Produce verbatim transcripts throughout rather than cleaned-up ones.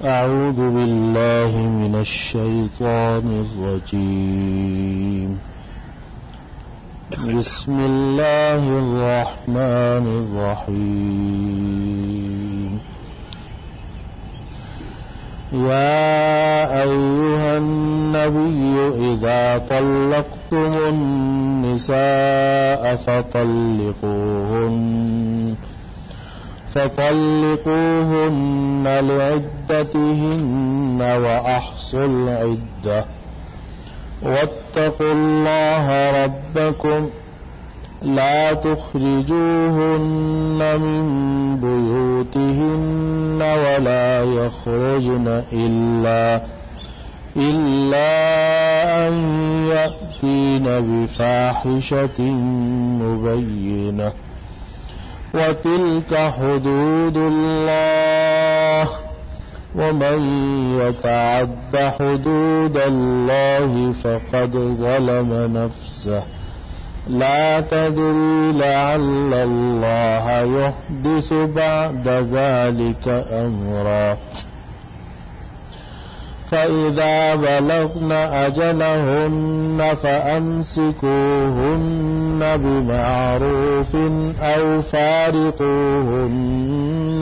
أعوذ بالله من الشيطان الرجيم. بسم الله الرحمن الرحيم. يا أيها النبي إذا طلقتم النساء فطلقوهن فطلقوهن لعدتهن وأحصوا العدة واتقوا الله ربكم لا تخرجوهن من بيوتهن ولا يخرجن إلا إلا أن يأتين بفاحشة مبينة وتلك حدود الله ومن يتعد حدود الله فقد ظلم نفسه لا تدري لعل الله يحدث بعد ذلك أمرا. فإذا بلغن أجلهن فأمسكوهن بمعروف أو فارقوهن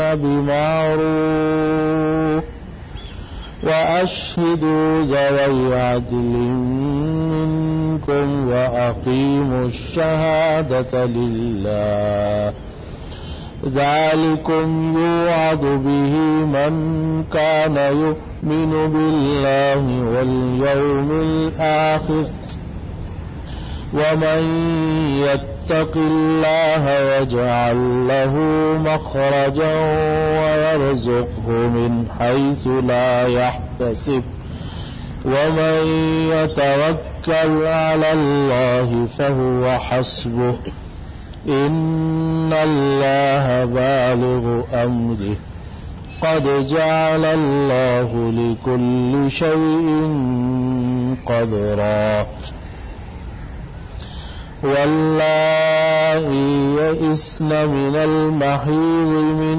بمعروف وأشهدوا ذوي عدل منكم وأقيموا الشهادة لله ذلكم يوعظ به من كان يؤمن بالله واليوم الآخر ومن يتق الله يجعل له مخرجا ويرزقه من حيث لا يحتسب ومن يتوكل على الله فهو حسبه إن الله بالغ أمره قد جعل الله لكل شيء قدرا. واللائي يئسن من المحيض من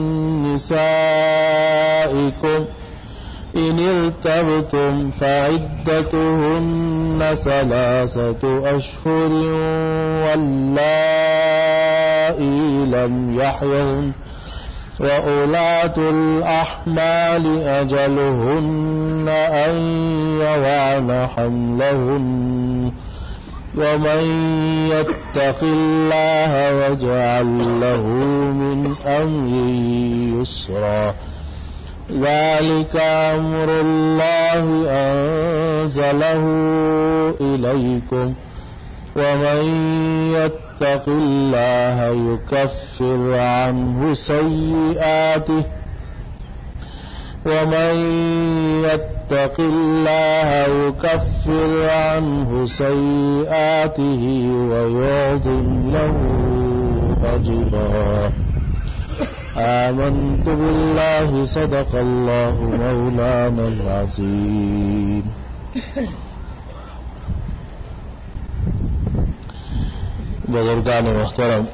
نسائكم إن ارتبتم فعدتهن ثلاثة أشهر واللائي لم يحضن وأولاة الأحمال أجلهن أن يضعن حملهن ومن يتق الله يجعل له من أمره يسرا. ذلك أمر الله أنزله إليكم ومن يتق الله يكفر عنه سيئاته ومن يتق الله يكفر عنه سيئاته ويعظم له أجرا. آمنت بالله صدق الله مولانا العظيم. बुजुर्गान मुहतरम,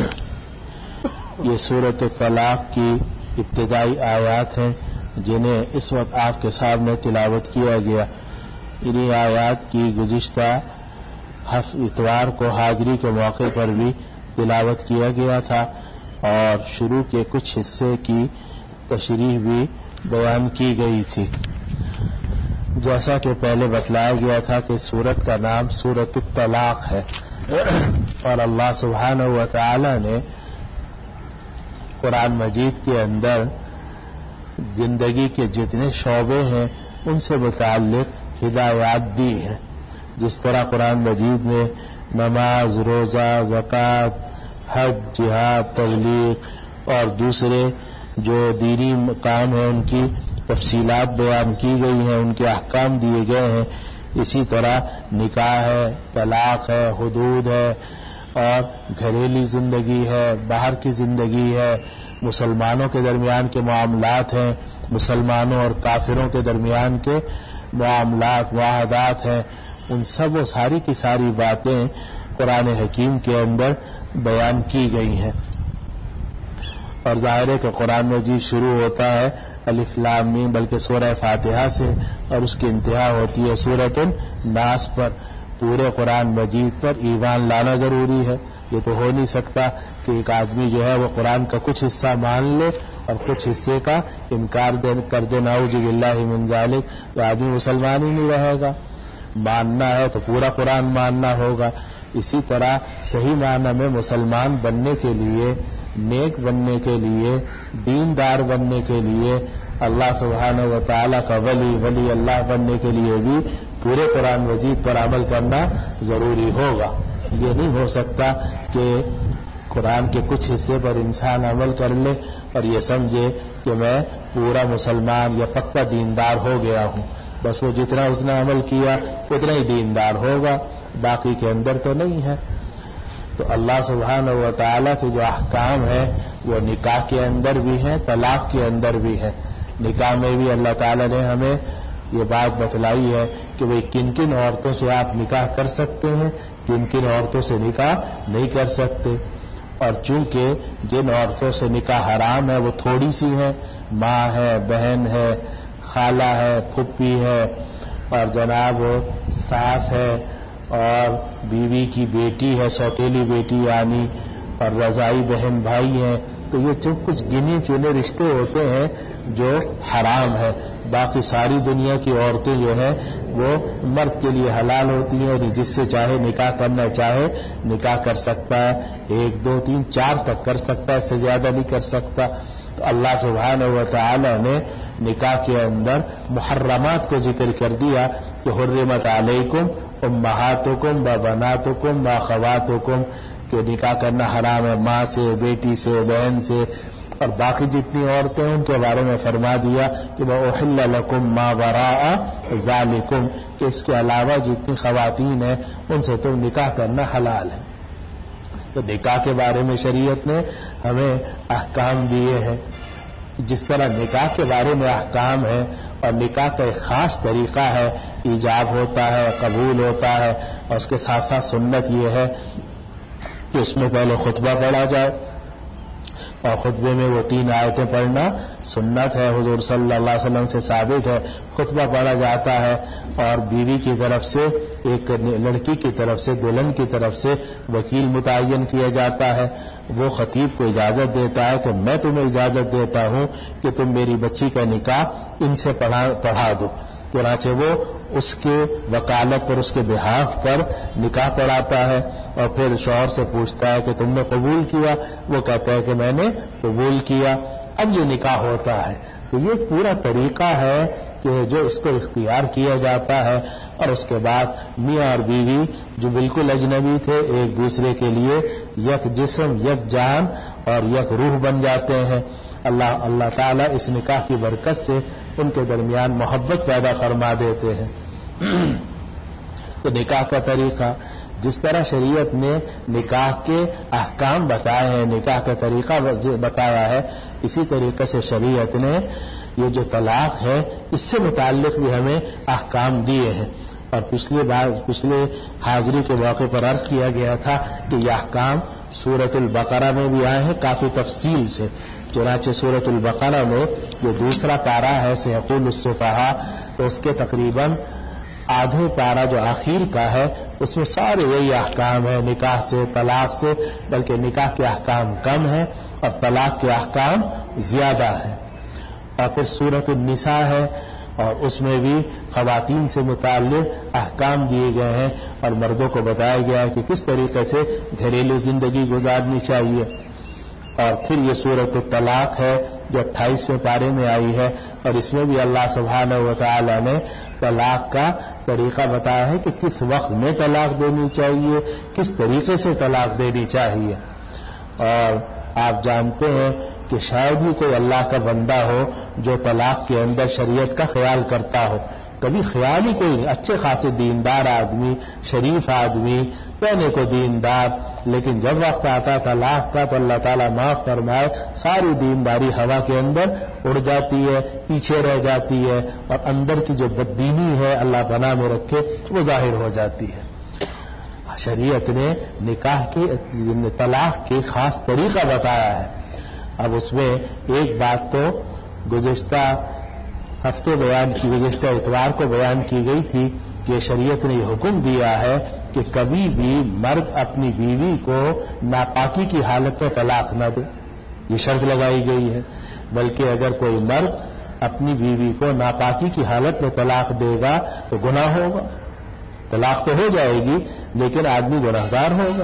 ये सूरत तलाक की इब्तिदाई आयात हैं जिन्हें इस वक्त आपके सामने तिलावत किया गया। इन्हीं आयात की गुज़िश्ता इतवार को हाजिरी के मौके पर भी तिलावत किया गया था और शुरू के कुछ हिस्से की तशरीह भी बयान की गई थी। जैसा कि पहले बतलाया गया था कि सूरत का नाम सूरत तलाक है और अल्लाह सुब्हानहू व तआला ने कुरान मजीद के अंदर जिंदगी के जितने शौबे हैं उनसे मुताल्लिक हिदायत दी है। जिस तरह कुरान मजीद में नमाज, रोज़ा, ज़कात, हज, जिहाद, तबलीग और दूसरे जो दीनी काम हैं उनकी तफसीलात बयान की गई हैं, उनके अहकाम दिए गए हैं। इसी तरह निकाह है, तलाक है, हुदूद है और घरेलू जिंदगी है, बाहर की जिंदगी है, मुसलमानों के दरमियान के मामलात हैं, मुसलमानों और काफिरों के दरमियान के मामलात, मुआहदात हैं। उन सब वो सारी की सारी बातें कुरान हकीम के अंदर बयान की गई हैं। और ज़ाहिर है कि कुरान मजीद शुरू होता है الف لام میم بلکہ سورہ فاتحہ سے، اور اس کی انتہا ہوتی ہے سورۃ الناس پر۔ پورے قرآن مجید پر ایمان لانا ضروری ہے۔ یہ تو ہو نہیں سکتا کہ ایک آدمی جو ہے وہ قرآن کا کچھ حصہ مان لے اور کچھ حصے کا انکار کر دے، نعوذ باللہ من ذالک، تو آدمی مسلمان ہی نہیں رہے گا۔ ماننا ہے تو پورا قرآن ماننا ہوگا۔ اسی طرح صحیح معنی میں مسلمان بننے کے لیے، نیک بننے کے لیے، دیندار بننے کے لیے، اللہ سبحانہ و تعالیٰ کا ولی ولی اللہ بننے کے لیے بھی پورے قرآن مجید پر عمل کرنا ضروری ہوگا۔ یہ نہیں ہو سکتا کہ قرآن کے کچھ حصے پر انسان عمل کر لے اور یہ سمجھے کہ میں پورا مسلمان یا پکا دیندار ہو گیا ہوں، بس وہ جتنا اس نے عمل کیا اتنا ہی دیندار ہوگا، باقی کے اندر تو نہیں ہے۔ تو اللہ سبحانہ و تعالیٰ کے جو احکام ہیں وہ نکاح کے اندر بھی ہیں، طلاق کے اندر بھی ہے۔ نکاح میں بھی اللہ تعالیٰ نے ہمیں یہ بات بتلائی ہے کہ بھئی کن کن عورتوں سے آپ نکاح کر سکتے ہیں، کن کن عورتوں سے نکاح نہیں کر سکتے۔ اور چونکہ جن عورتوں سے نکاح حرام ہے وہ تھوڑی سی ہیں، ماں ہے، بہن ہے، خالہ ہے، پھپھی ہے، اور جناب ساس ہے، اور بیوی کی بیٹی ہے، سوتیلی بیٹی یعنی، اور رضائی بہن بھائی ہیں۔ تو یہ جو کچھ گنے چنے رشتے ہوتے ہیں جو حرام ہے، باقی ساری دنیا کی عورتیں جو ہیں وہ مرد کے لیے حلال ہوتی ہیں، اور جس سے چاہے نکاح کرنا چاہے نکاح کر سکتا ہے، ایک دو تین چار تک کر سکتا ہے، اس سے زیادہ نہیں کر سکتا۔ تو اللہ سبحانہ و تعالی نے نکاح کے اندر محرمات کو ذکر کر دیا کہ حرمت علیکم امہاتکم و بناتکم و اخواتکم، کہ نکاح کرنا حرام ہے ماں سے، بیٹی سے، بہن سے، اور باقی جتنی عورتیں ہیں ان کے بارے میں فرما دیا کہ وَأُحِلَّ لَكُم مَّا وَرَاءَ ذَلِكُم، کہ اس کے علاوہ جتنی خواتین ہیں ان سے تو نکاح کرنا حلال ہے۔ تو نکاح کے بارے میں شریعت نے ہمیں احکام دیے ہیں۔ جس طرح نکاح کے بارے میں احکام ہے اور نکاح کا ایک خاص طریقہ ہے، ایجاب ہوتا ہے، قبول ہوتا ہے، اور اس کے ساتھ ساتھ سنت یہ ہے کہ اس میں پہلے خطبہ پڑھا جائے، اور خطبے میں وہ تین آیتیں پڑھنا سنت ہے، حضور صلی اللہ علیہ وسلم سے ثابت ہے۔ خطبہ پڑھا جاتا ہے اور بیوی کی طرف سے، ایک لڑکی کی طرف سے، دلہن کی طرف سے وکیل متعین کیا جاتا ہے، وہ خطیب کو اجازت دیتا ہے کہ میں تمہیں اجازت دیتا ہوں کہ تم میری بچی کا نکاح ان سے پڑھا پڑھا دو۔ چنانچہ وہ اس کے وکالت پر، اس کے بحاف پر نکاح پڑھاتا ہے، اور پھر شوہر سے پوچھتا ہے کہ تم نے قبول کیا؟ وہ کہتا ہے کہ میں نے قبول کیا۔ اب یہ نکاح ہوتا ہے۔ تو یہ پورا طریقہ ہے کہ جو اس کو اختیار کیا جاتا ہے، اور اس کے بعد میاں اور بیوی جو بالکل اجنبی تھے ایک دوسرے کے لیے یک جسم، یک جان اور یک روح بن جاتے ہیں۔ اللہ اللہ تعالیٰ اس نکاح کی برکت سے ان کے درمیان محبت پیدا فرما دیتے ہیں۔ تو نکاح کا طریقہ، جس طرح شریعت نے نکاح کے احکام بتائے ہیں، نکاح کا طریقہ بتایا ہے، اسی طریقے سے شریعت نے یہ جو طلاق ہے اس سے متعلق بھی ہمیں احکام دیے ہیں۔ اور پچھلے بار پچھلے حاضری کے موقع پر عرض کیا گیا تھا کہ یہ احکام سورۃ البقرہ میں بھی آئے ہیں کافی تفصیل سے۔ چنانچہ سورۃ البقرہ میں جو دوسرا پارہ ہے سیقول السفہاء، تو اس کے تقریباً آدھے پارہ جو آخر کا ہے اس میں سارے یہی احکام ہیں نکاح سے، طلاق سے، بلکہ نکاح کے احکام کم ہیں اور طلاق کے احکام زیادہ ہیں۔ اور پھر سورۃ النساء ہے، اور اس میں بھی خواتین سے متعلق احکام دیے گئے ہیں اور مردوں کو بتایا گیا ہے کہ کس طریقے سے گھریلو زندگی گزارنی چاہیے۔ اور پھر یہ سورۃ الطلاق ہے جو اٹھائیسویں پارے میں آئی ہے، اور اس میں بھی اللہ سبحانہ و تعالی نے طلاق کا طریقہ بتایا ہے کہ کس وقت میں طلاق دینی چاہیے، کس طریقے سے طلاق دینی چاہیے۔ اور آپ جانتے ہیں کہ شاید ہی کوئی اللہ کا بندہ ہو جو طلاق کے اندر شریعت کا خیال کرتا ہو، کبھی خیال ہی کوئی نہیں۔ اچھے خاصے دیندار آدمی، شریف آدمی، کہنے کو دیندار، لیکن جب وقت آتا طلاق کا تو اللہ تعالیٰ معاف فرمائے ساری دینداری ہوا کے اندر اڑ جاتی ہے، پیچھے رہ جاتی ہے، اور اندر کی جو بددینی ہے اللہ پناہ میں رکھے وہ ظاہر ہو جاتی ہے۔ شریعت نے نکاح کی طلاق کے خاص طریقہ بتایا ہے۔ اب اس میں ایک بات تو گزشتہ ہفتے بیان کی گزشتہ اتوار کو بیان کی گئی تھی کہ شریعت نے یہ حکم دیا ہے کہ کبھی بھی مرد اپنی بیوی کو ناپاکی کی حالت میں طلاق نہ دے، یہ شرط لگائی گئی ہے۔ بلکہ اگر کوئی مرد اپنی بیوی کو ناپاکی کی حالت میں طلاق دے گا تو گناہ ہوگا، طلاق تو ہو جائے گی لیکن آدمی گناہگار ہوگا،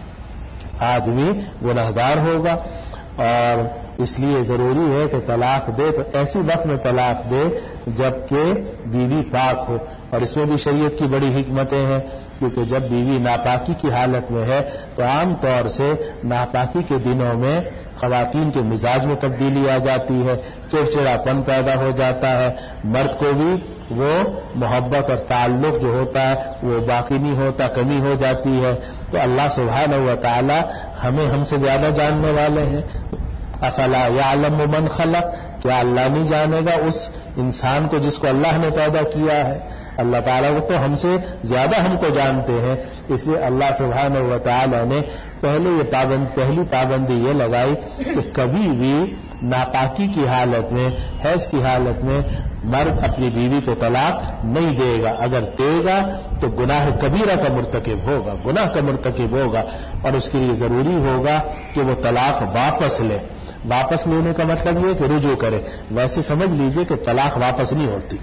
آدمی گناہگار ہوگا۔ اور اس لیے ضروری ہے کہ طلاق دے تو ایسی وقت میں طلاق دے جبکہ بیوی پاک ہو، اور اس میں بھی شریعت کی بڑی حکمتیں ہیں، کیونکہ جب بیوی ناپاکی کی حالت میں ہے تو عام طور سے ناپاکی کے دنوں میں خواتین کے مزاج میں تبدیلی آ جاتی ہے، چڑچڑاپن پیدا ہو جاتا ہے، مرد کو بھی وہ محبت اور تعلق جو ہوتا ہے وہ باقی نہیں ہوتا، کمی ہو جاتی ہے۔ تو اللہ سبحانہ و تعالی ہمیں ہم سے زیادہ جاننے والے ہیں۔ افلا یعلم من خلق، کیا اللہ نہیں جانے گا اس انسان کو جس کو اللہ نے پیدا کیا ہے؟ اللہ تعالیٰ وہ تو ہم سے زیادہ ہم کو جانتے ہیں، اس لیے اللہ سبحانہ و تعالیٰ نے پہلے یہ پابند پہلی پابندی یہ لگائی کہ کبھی بھی ناپاکی کی حالت میں، حیض کی حالت میں مرد اپنی بیوی کو طلاق نہیں دے گا، اگر دے گا تو گناہ کبیرہ کا مرتکب ہوگا، گناہ کا مرتکب ہوگا، اور اس کے لیے ضروری ہوگا کہ وہ طلاق واپس لے۔ واپس لینے کا مطلب یہ کہ رجوع کرے۔ ویسے سمجھ لیجئے کہ طلاق واپس نہیں ہوتی،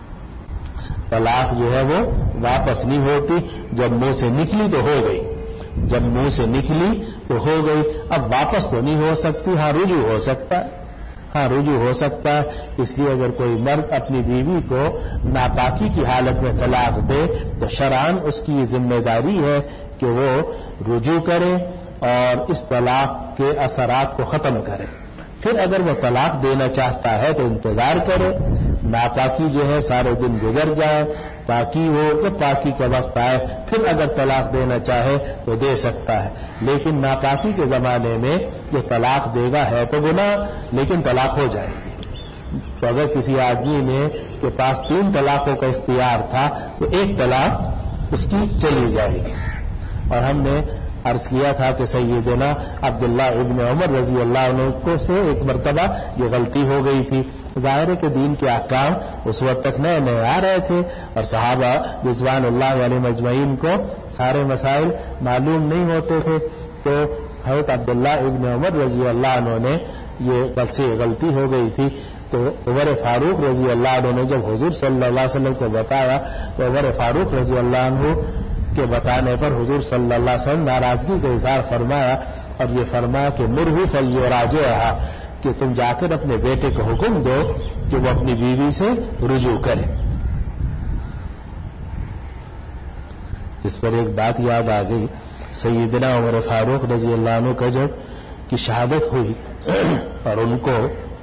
طلاق جو ہے وہ واپس نہیں ہوتی، جب منہ سے نکلی تو ہو گئی، جب منہ سے نکلی تو ہو گئی، اب واپس تو نہیں ہو سکتی، ہاں رجوع ہو سکتا ہے، ہاں رجوع ہو سکتا ہے۔ اس لیے اگر کوئی مرد اپنی بیوی کو ناپاکی کی حالت میں طلاق دے تو شرعاً اس کی یہ ذمہ داری ہے کہ وہ رجوع کرے اور اس طلاق کے اثرات کو ختم کرے۔ پھر اگر وہ طلاق دینا چاہتا ہے تو انتظار کرے، ناپاکی جو ہے سارے دن گزر جائے، پاکی ہو تو پاکی کا وقت آئے، پھر اگر طلاق دینا چاہے تو دے سکتا ہے۔ لیکن ناپاکی کے زمانے میں جو طلاق دے گا ہے تو گناہ، لیکن طلاق ہو جائے گی۔ تو اگر کسی آدمی نے کے پاس تین طلاقوں کا اختیار تھا تو ایک طلاق اس کی چلی جائے گی۔ اور ہم نے عرض کیا تھا کہ سیدنا عبداللہ ابن عمر رضی اللہ عنہ کو سے ایک مرتبہ یہ غلطی ہو گئی تھی۔ ظاہر ہے کہ دین کے احکام اس وقت تک نئے نئے آ رہے تھے اور صحابہ رضوان اللہ علیہ مجمعین کو سارے مسائل معلوم نہیں ہوتے تھے، تو حضرت عبداللہ ابن عمر رضی اللہ عنہ نے یہ سے غلطی ہو گئی تھی، تو عمر فاروق رضی اللہ عنہ نے جب حضور صلی اللہ علیہ وسلم کو بتایا تو عمر فاروق رضی اللہ عنہ کے بتانے پر حضور صلی اللہ علیہ وسلم ناراضگی کا اظہار فرمایا اور یہ فرمایا کہ مرہو فلیراجعھا، کہ تم جا کر اپنے بیٹے کو حکم دو کہ وہ اپنی بیوی سے رجوع کرے۔ اس پر ایک بات یاد آ گئی، سیدنا عمر فاروق رضی اللہ عنہ کا جب کی شہادت ہوئی اور ان کو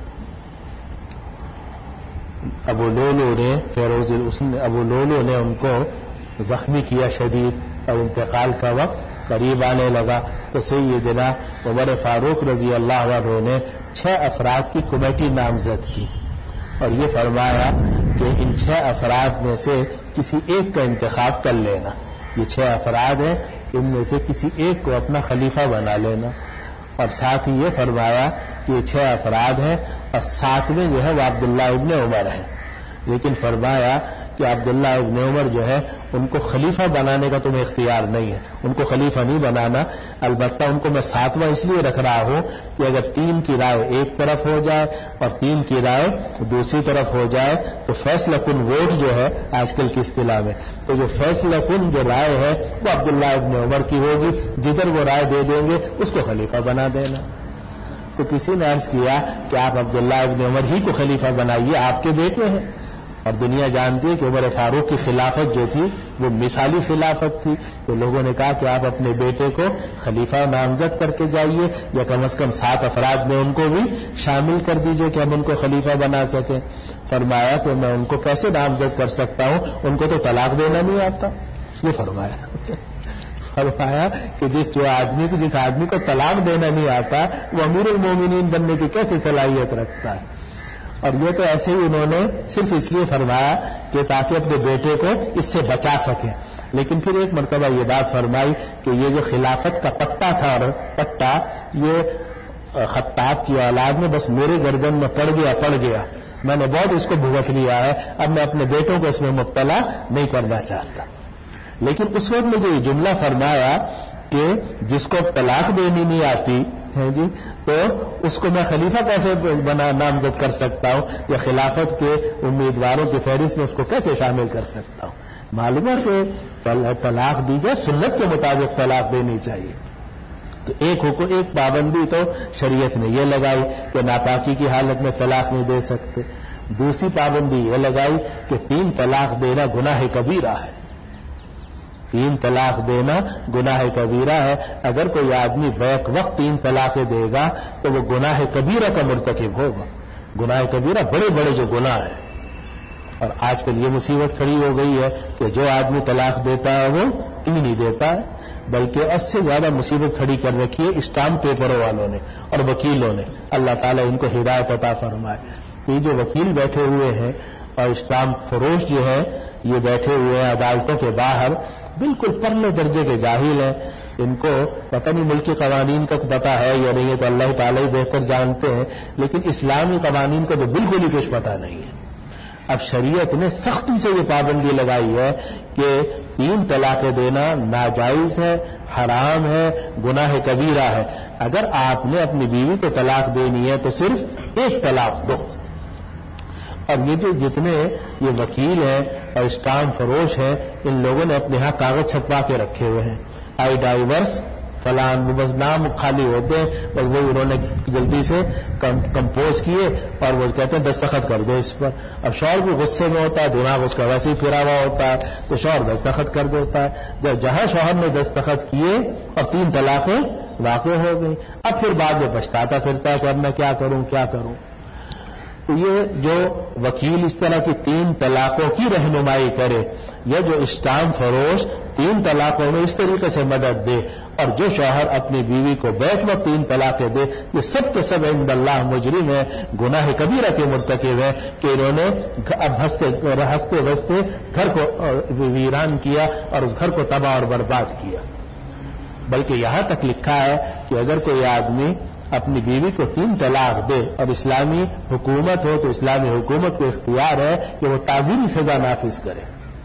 ابو لولو نے فیروز ابو لولو نے ان کو زخمی کیا شدید اور انتقال کا وقت قریب آنے لگا، تو سیدنا عمر فاروق رضی اللہ عنہ نے چھ افراد کی کمیٹی نامزد کی اور یہ فرمایا کہ ان چھ افراد میں سے کسی ایک کا انتخاب کر لینا، یہ چھ افراد ہیں، ان میں سے کسی ایک کو اپنا خلیفہ بنا لینا، اور ساتھ ہی یہ فرمایا کہ یہ چھ افراد ہیں اور ساتویں جو ہے وہ عبداللہ ابن عمر ہے، لیکن فرمایا کہ عبداللہ ابن عمر جو ہے ان کو خلیفہ بنانے کا تمہیں اختیار نہیں ہے، ان کو خلیفہ نہیں بنانا، البتہ ان کو میں ساتواں اس لیے رکھ رہا ہوں کہ اگر تین کی رائے ایک طرف ہو جائے اور تین کی رائے دوسری طرف ہو جائے تو فیصلہ کن ووٹ جو ہے آج کل کی اصطلاح میں، تو جو فیصلہ کن جو رائے ہے وہ عبداللہ ابن عمر کی ہوگی، جدھر وہ رائے دے دیں گے اس کو خلیفہ بنا دینا۔ تو کسی نے عرض کیا کہ آپ عبداللہ ابن عمر ہی کو خلیفہ بنائیے، آپ کے بیٹے ہیں، اور دنیا جانتی ہے کہ عمر فاروق کی خلافت جو تھی وہ مثالی خلافت تھی، تو لوگوں نے کہا کہ آپ اپنے بیٹے کو خلیفہ نامزد کر کے جائیے یا کم از کم سات افراد میں ان کو بھی شامل کر دیجئے کہ ہم ان کو خلیفہ بنا سکیں۔ فرمایا کہ میں ان کو کیسے نامزد کر سکتا ہوں، ان کو تو طلاق دینا نہیں آتا، یہ فرمایا فرمایا کہ جس جو آدمی کو جس آدمی کو طلاق دینا نہیں آتا وہ امیر المومنین بننے کی کیسے صلاحیت رکھتا ہے؟ اور یہ تو ایسے ہی انہوں نے صرف اس لیے فرمایا کہ تاکہ اپنے بیٹے کو اس سے بچا سکیں، لیکن پھر ایک مرتبہ یہ بات فرمائی کہ یہ جو خلافت کا پٹا تھا اور پٹا یہ خطاب کی اولاد میں بس میرے گردن میں پڑ گیا پڑ گیا میں نے بہت اس کو بھگت لیا ہے، اب میں اپنے بیٹوں کو اس میں مبتلا نہیں کرنا چاہتا. لیکن اس وقت میں جو یہ جملہ فرمایا کہ جس کو طلاق دینی نہیں آتی ہے جی، تو اس کو میں خلیفہ کیسے بنا نامزد کر سکتا ہوں یا خلافت کے امیدواروں کی فہرست میں اس کو کیسے شامل کر سکتا ہوں؟ معلوم ہے کہ طلاق دی جائے سنت کے مطابق طلاق دینی چاہیے. تو ایک حکم ایک پابندی تو شریعت نے یہ لگائی کہ ناپاکی کی حالت میں طلاق نہیں دے سکتے. دوسری پابندی یہ لگائی کہ تین طلاق دینا گناہ کبیرہ ہے. تین طلاق دینا گناہ کبیرہ ہے. اگر کوئی آدمی بیک وقت تین طلاقیں دے گا تو وہ گناہ کبیرہ کا مرتکب ہوگا. گناہ کبیرہ بڑے بڑے جو گناہ ہیں. اور آج کل یہ مصیبت کھڑی ہو گئی ہے کہ جو آدمی طلاق دیتا ہے وہ تین ہی دیتا ہے، بلکہ اس سے زیادہ مصیبت کھڑی کر رکھی ہے اسٹامپ پیپروں والوں نے اور وکیلوں نے. اللہ تعالیٰ ان کو ہدایت عطا فرمائے. یہ جو وکیل بیٹھے ہوئے ہیں اور اسٹامپ فروش جو ہے یہ بیٹھے ہوئے ہیں عدالتوں کے باہر، بالکل پرلے درجے کے جاہل ہیں. ان کو پتہ نہیں ملکی قوانین کا پتہ ہے یا نہیں ہے تو اللہ تعالیٰ ہی بہتر جانتے ہیں، لیکن اسلامی قوانین کا تو بالکل ہی کچھ پتہ نہیں ہے. اب شریعت نے سختی سے یہ پابندی لگائی ہے کہ تین طلاقیں دینا ناجائز ہے، حرام ہے، گناہ کبیرہ ہے. اگر آپ نے اپنی بیوی کو طلاق دینی ہے تو صرف ایک طلاق دو. اور یہ جو جتنے یہ وکیل ہیں اور اسٹامپ فروش ہیں ان لوگوں نے اپنے ہاں کاغذ چھپوا کے رکھے ہوئے ہیں، آئی ڈائیورس فلان، بس نام خالی ہوتے ہیں، بس وہی انہوں نے جلدی سے کمپوز کیے اور وہ کہتے ہیں دستخط کر دو اس پر. اب شوہر بھی غصے میں ہوتا ہے، دماغ اس کا ویسے ہی پھرا ہوا ہوتا ہے تو شوہر دستخط کر دیتا ہے. جب جہاں شوہر نے دستخط کیے اور تین طلاقیں واقع ہو گئی، اب پھر بعد میں پچھتاتا پھرتا ہے کہ اب میں کیا کروں کیا کروں. تو یہ جو وکیل اس طرح کی تین طلاقوں کی رہنمائی کرے یا جو اسٹامپ فروش تین طلاقوں میں اس طریقے سے مدد دے اور جو شوہر اپنی بیوی کو بیک وقت تین طلاقیں دے، یہ سب کے سب عند اللہ مجرم ہے، گناہ کبیرہ کے مرتکب ہے کہ انہوں نے اب ہنستے ہنستے بستے گھر کو ویران کیا اور اس گھر کو تباہ اور برباد کیا. بلکہ یہاں تک لکھا ہے کہ اگر کوئی آدمی اپنی بیوی کو تین طلاق دے اور اسلامی حکومت ہو تو اسلامی حکومت کو اختیار ہے کہ وہ تعزیری سزا نافذ کرے،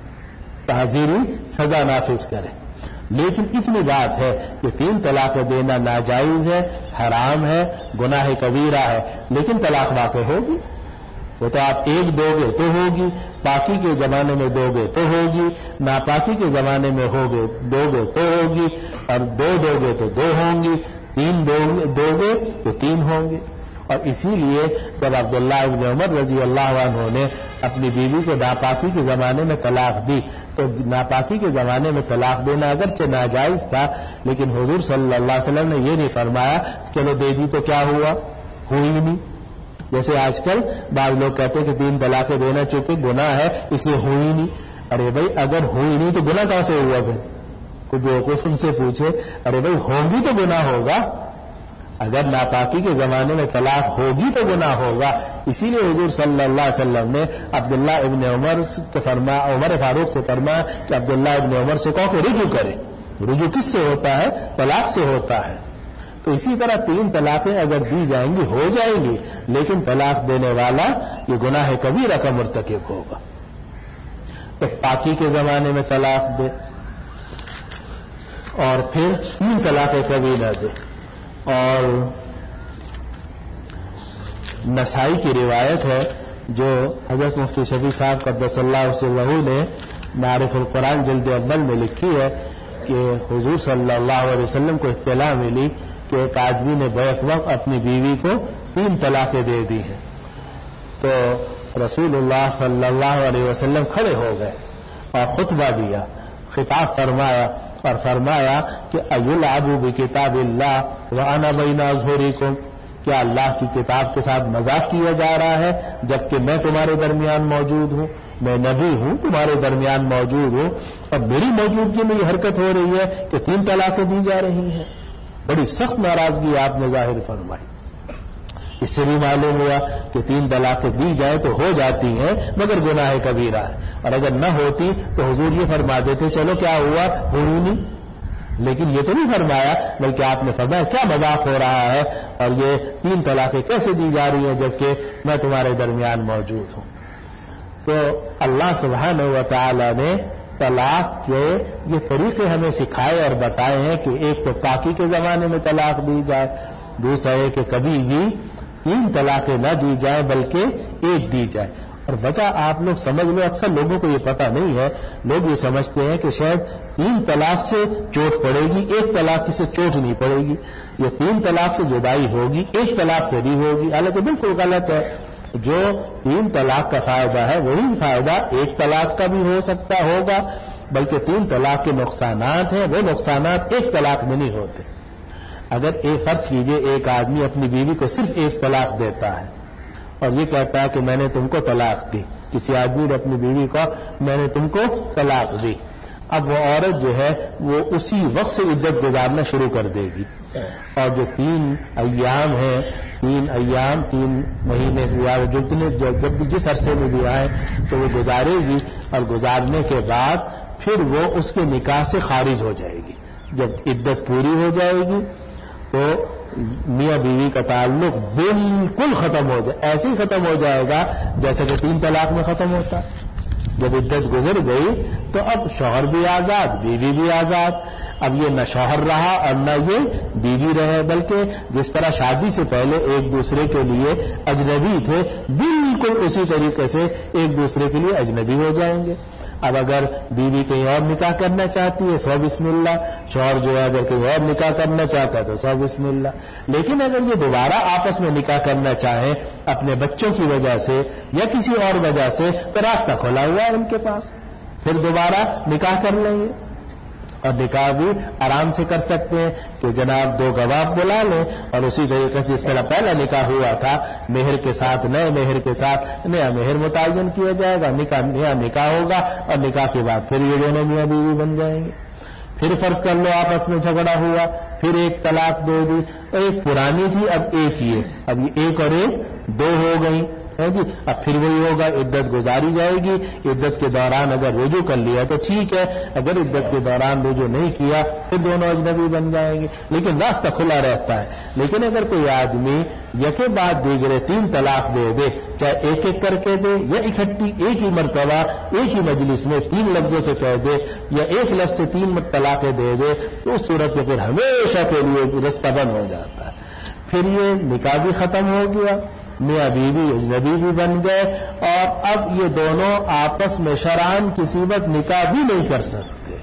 تعزیری سزا نافذ کرے. لیکن اتنی بات ہے کہ تین طلاق دینا ناجائز ہے، حرام ہے، گناہ کبیرہ ہے، لیکن طلاق واقع ہوگی. وہ تو آپ ایک دو گے تو ہوگی، پاکی کے زمانے میں دو گے تو ہوگی، ناپاکی کے زمانے میں ہوگے دو گے تو ہوگی، اور دو دو گے تو دو ہوں گی، تین دو گے تو تین ہوں گے. اور اسی لیے جب عبداللہ ابن عمر رضی اللہ عنہ نے اپنی بیوی کو ناپاکی کے زمانے میں طلاق دی تو ناپاکی کے زمانے میں طلاق دینا اگرچہ ناجائز تھا، لیکن حضور صلی اللہ علیہ وسلم نے یہ نہیں فرمایا چلو دے دی تو کیا ہوا، ہوئی نہیں. جیسے آج کل بعض لوگ کہتے ہیں کہ تین طلاقیں دینا چونکہ گناہ ہے اس لیے ہوئی نہیں. ارے بھائی اگر ہوئی نہیں تو گناہ کہاں سے ہوا؟ پھر کوئی بیوقوف ان سے پوچھے، ارے بھائی ہوں گی تو گناہ ہوگا. اگر ناپاکی کے زمانے میں طلاق ہوگی تو گناہ ہوگا. اسی لیے حضور صلی اللہ علیہ وسلم نے عبداللہ ابن عمر سے فرمایا، عمر فاروق سے فرمایا کہ عبداللہ ابن عمر سے کہو کہ رجوع کرے. رجوع کس سے ہوتا ہے؟ طلاق سے ہوتا ہے. تو اسی طرح تین طلاقیں اگر دی جائیں گی ہو جائیں گی، لیکن طلاق دینے والا یہ گناہ کبیرہ کا مرتکب ہوگا. تو پاکی کے زمانے میں طلاق دے اور پھر تین طلاقیں کبھی نہ دے. اور نسائی کی روایت ہے جو حضرت مفتی شفیع صاحب قدس اللہ سرہ نے معارف القرآن جلد اول میں لکھی ہے کہ حضور صلی اللہ علیہ وسلم کو اطلاع ملی کہ ایک آدمی نے بیک وقت اپنی بیوی کو تین طلاقیں دے دی ہیں. تو رسول اللہ صلی اللہ علیہ وسلم کھڑے ہو گئے اور خطبہ دیا، خطاب فرمایا اور فرمایا کہ ایلعب بکتاب اللہ وانا بین اظہرکم، کیا اللہ کی کتاب کے ساتھ مذاق کیا جا رہا ہے جبکہ میں تمہارے درمیان موجود ہوں، میں نبی ہوں تمہارے درمیان موجود ہوں اور میری موجودگی میں یہ حرکت ہو رہی ہے کہ تین طلاقیں دی جا رہی ہیں. بڑی سخت ناراضگی آپ نے ظاہر فرمائی. اس سے بھی معلوم ہوا کہ تین طلاقیں دی جائیں تو ہو جاتی ہیں مگر گناہ کبیرہ ہے، اور اگر نہ ہوتی تو حضور یہ فرما دیتے چلو کیا ہوا، ہوئی نہیں. لیکن یہ تو نہیں فرمایا، بلکہ آپ نے فرمایا کیا مذاق ہو رہا ہے اور یہ تین طلاقیں کیسے دی جا رہی ہیں جبکہ میں تمہارے درمیان موجود ہوں۔ تو اللہ سبحانہ و تعالی نے طلاق کے یہ طریقے ہمیں سکھائے اور بتائے ہیں کہ ایک تو پاکی کے زمانے میں طلاق دی جائے، دوسرا ہے کہ کبھی بھی تین طلاقیں نہ دی جائیں بلکہ ایک دی جائے۔ اور وجہ آپ لوگ سمجھ لو، اکثر لوگوں کو یہ پتہ نہیں ہے، لوگ یہ سمجھتے ہیں کہ شاید تین طلاق سے چوٹ پڑے گی، ایک طلاق سے چوٹ نہیں پڑے گی، یہ تین طلاق سے جدائی ہوگی، ایک طلاق سے بھی ہوگی، حالانکہ بالکل غلط ہے۔ جو تین طلاق کا فائدہ ہے وہی فائدہ ایک طلاق کا بھی ہو سکتا ہوگا، بلکہ تین طلاق کے نقصانات ہیں وہ نقصانات ایک طلاق میں نہیں ہوتے۔ اگر ایک فرض کیجئے ایک آدمی اپنی بیوی کو صرف ایک طلاق دیتا ہے اور یہ کہتا ہے کہ میں نے تم کو طلاق دی، کسی آدمی نے اپنی بیوی کو میں نے تم کو طلاق دی، اب وہ عورت جو ہے وہ اسی وقت سے عدت گزارنا شروع کر دے گی، اور جو تین ایام ہیں، تین ایام تین مہینے سے زیادہ جتنے جب بھی جس عرصے میں بھی آئے تو وہ گزارے گی، اور گزارنے کے بعد پھر وہ اس کے نکاح سے خارج ہو جائے گی۔ جب عدت پوری ہو جائے گی تو میاں بیوی کا تعلق بالکل ختم ہو جائے، ایسے ہی ختم ہو جائے گا جیسے کہ تین طلاق میں ختم ہوتا۔ جب عدت گزر گئی تو اب شوہر بھی آزاد، بیوی بھی آزاد، اب یہ نہ شوہر رہا اور نہ یہ بیوی رہے، بلکہ جس طرح شادی سے پہلے ایک دوسرے کے لیے اجنبی تھے بالکل اسی طریقے سے ایک دوسرے کے لیے اجنبی ہو جائیں گے۔ اب اگر بیوی کہیں اور نکاح کرنا چاہتی ہے سو بسم اللہ، شوہر جو ہے اگر کہیں اور نکاح کرنا چاہتا ہے تو سو بسم اللہ، لیکن اگر یہ دوبارہ آپس میں نکاح کرنا چاہیں اپنے بچوں کی وجہ سے یا کسی اور وجہ سے تو راستہ کھلا ہوا ہے ان کے پاس، پھر دوبارہ نکاح کر لیں گے، اور نکاح بھی آرام سے کر سکتے ہیں کہ جناب دو گواہ بلا لیں اور اسی طریقے سے جس طرح پہلا نکاح ہوا تھا مہر کے ساتھ، نئے مہر کے ساتھ نیا مہر متعین کیا جائے گا، نکاح نیا نکاح ہوگا اور نکاح کے بعد پھر یہ دونوں میاں بیوی بن جائیں گے۔ پھر فرض کر لو آپس میں جھگڑا ہوا، پھر ایک طلاق دے دی، ایک پرانی تھی اب ایک ہی ہے، اب یہ ایک اور ایک دو ہو گئی ہے جی، اب پھر وہی ہوگا، عدت گزاری جائے گی، عدت کے دوران اگر رجوع کر لیا تو ٹھیک ہے، اگر عدت کے دوران رجوع نہیں کیا پھر دونوں اجنبی بن جائیں گے، لیکن راستہ کھلا رہتا ہے۔ لیکن اگر کوئی آدمی یکے بعد دیگرے تین طلاق دے دے، چاہے ایک ایک کر کے دے یا اکٹھی ایک ہی مرتبہ ایک ہی مجلس میں تین لفظوں سے کہہ دے یا ایک لفظ سے تین طلاقیں دے دے تو اس صورت میں پھر ہمیشہ کے لیے رستہ بند ہو جاتا ہے، پھر یہ نکاح بھی ختم ہو گیا، میاں بیوی اجنبی بھی بن گئے، اور اب یہ دونوں آپس میں شرعاً کسی وقت نکاح بھی نہیں کر سکتے،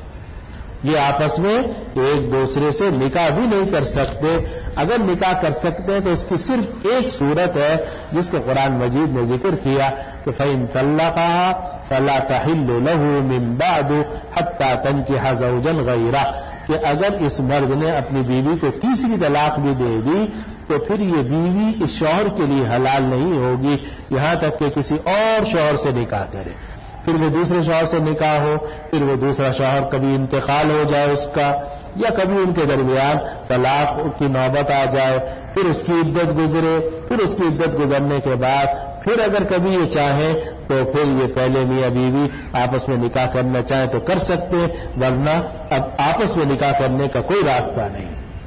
یہ آپس میں ایک دوسرے سے نکاح بھی نہیں کر سکتے۔ اگر نکاح کر سکتے ہیں تو اس کی صرف ایک صورت ہے جس کو قرآن مجید نے ذکر کیا کہ فَإِن طَلَّقَهَا فَلَا تَحِلُّ لَهُ مِن بَعْدُ حَتَّى تَنكِحَ زَوْجًا غَيْرَهُ، کہ اگر اس مرد نے اپنی بیوی کو تیسری طلاق بھی دے دی تو پھر یہ بیوی اس شوہر کے لیے حلال نہیں ہوگی یہاں تک کہ کسی اور شوہر سے نکاح کرے، پھر وہ دوسرے شوہر سے نکاح ہو، پھر وہ دوسرا شوہر کبھی انتقال ہو جائے اس کا، یا کبھی ان کے درمیان طلاق کی نوبت آ جائے، پھر اس کی عدت گزرے، پھر اس کی عدت گزرنے کے بعد پھر اگر کبھی یہ چاہیں تو پھر یہ پہلے میاں بیوی آپس میں نکاح کرنا چاہیں تو کر سکتے، ورنہ اب آپس میں نکاح کرنے کا کوئی راستہ نہیں۔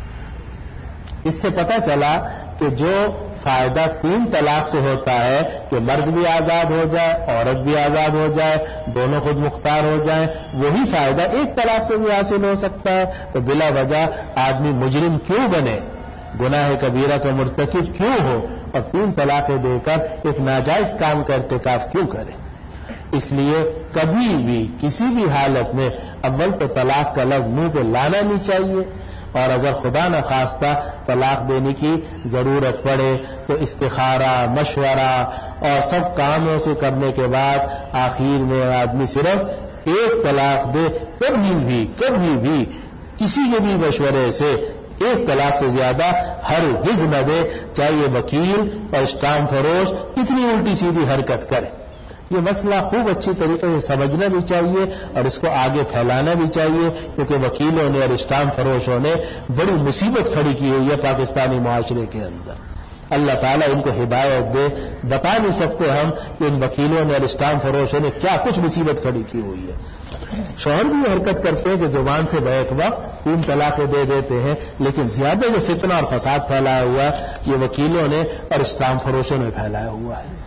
اس سے پتہ چلا کہ جو فائدہ تین طلاق سے ہوتا ہے کہ مرد بھی آزاد ہو جائے، عورت بھی آزاد ہو جائے، دونوں خود مختار ہو جائیں، وہی فائدہ ایک طلاق سے بھی حاصل ہو سکتا ہے، تو بلا وجہ آدمی مجرم کیوں بنے، گناہ کبیرہ کا مرتکب کیوں ہو اور تین طلاقیں دے کر ایک ناجائز کام کا ارتکاب کیوں کرے۔ اس لیے کبھی بھی کسی بھی حالت میں اول تو طلاق کا لفظ منہ پہ لانا نہیں چاہیے، اور اگر خدا نخواستہ طلاق دینے کی ضرورت پڑے تو استخارہ، مشورہ اور سب کاموں سے کرنے کے بعد آخر میں آدمی صرف ایک طلاق دے، کبھی بھی کبھی بھی کسی کے بھی مشورے سے ایک طلاق سے زیادہ ہرگز نہ دے، چاہے یہ وکیل اور اسٹام فروش کتنی الٹی سیدھی حرکت کرے۔ یہ مسئلہ خوب اچھی طریقے سے سمجھنا بھی چاہیے اور اس کو آگے پھیلانا بھی چاہیے، کیونکہ وکیلوں نے اور اسٹام فروشوں نے بڑی مصیبت کھڑی کی ہوئی ہے پاکستانی معاشرے کے اندر۔ اللہ تعالیٰ ان کو ہدایت دے. بتا نہیں سکتے ہم کہ ان وکیلوں نے اور اسٹام فروشوں نے کیا کچھ مصیبت کھڑی کی ہوئی ہے. شوہر بھی یہ حرکت کرتے ہیں کہ زبان سے بیک وقت تین طلاقیں دے دیتے ہیں, لیکن زیادہ جو فتنہ اور فساد پھیلایا ہوا ہے یہ وکیلوں نے اور اسٹام فروشوں نے پھیلایا ہوا ہے.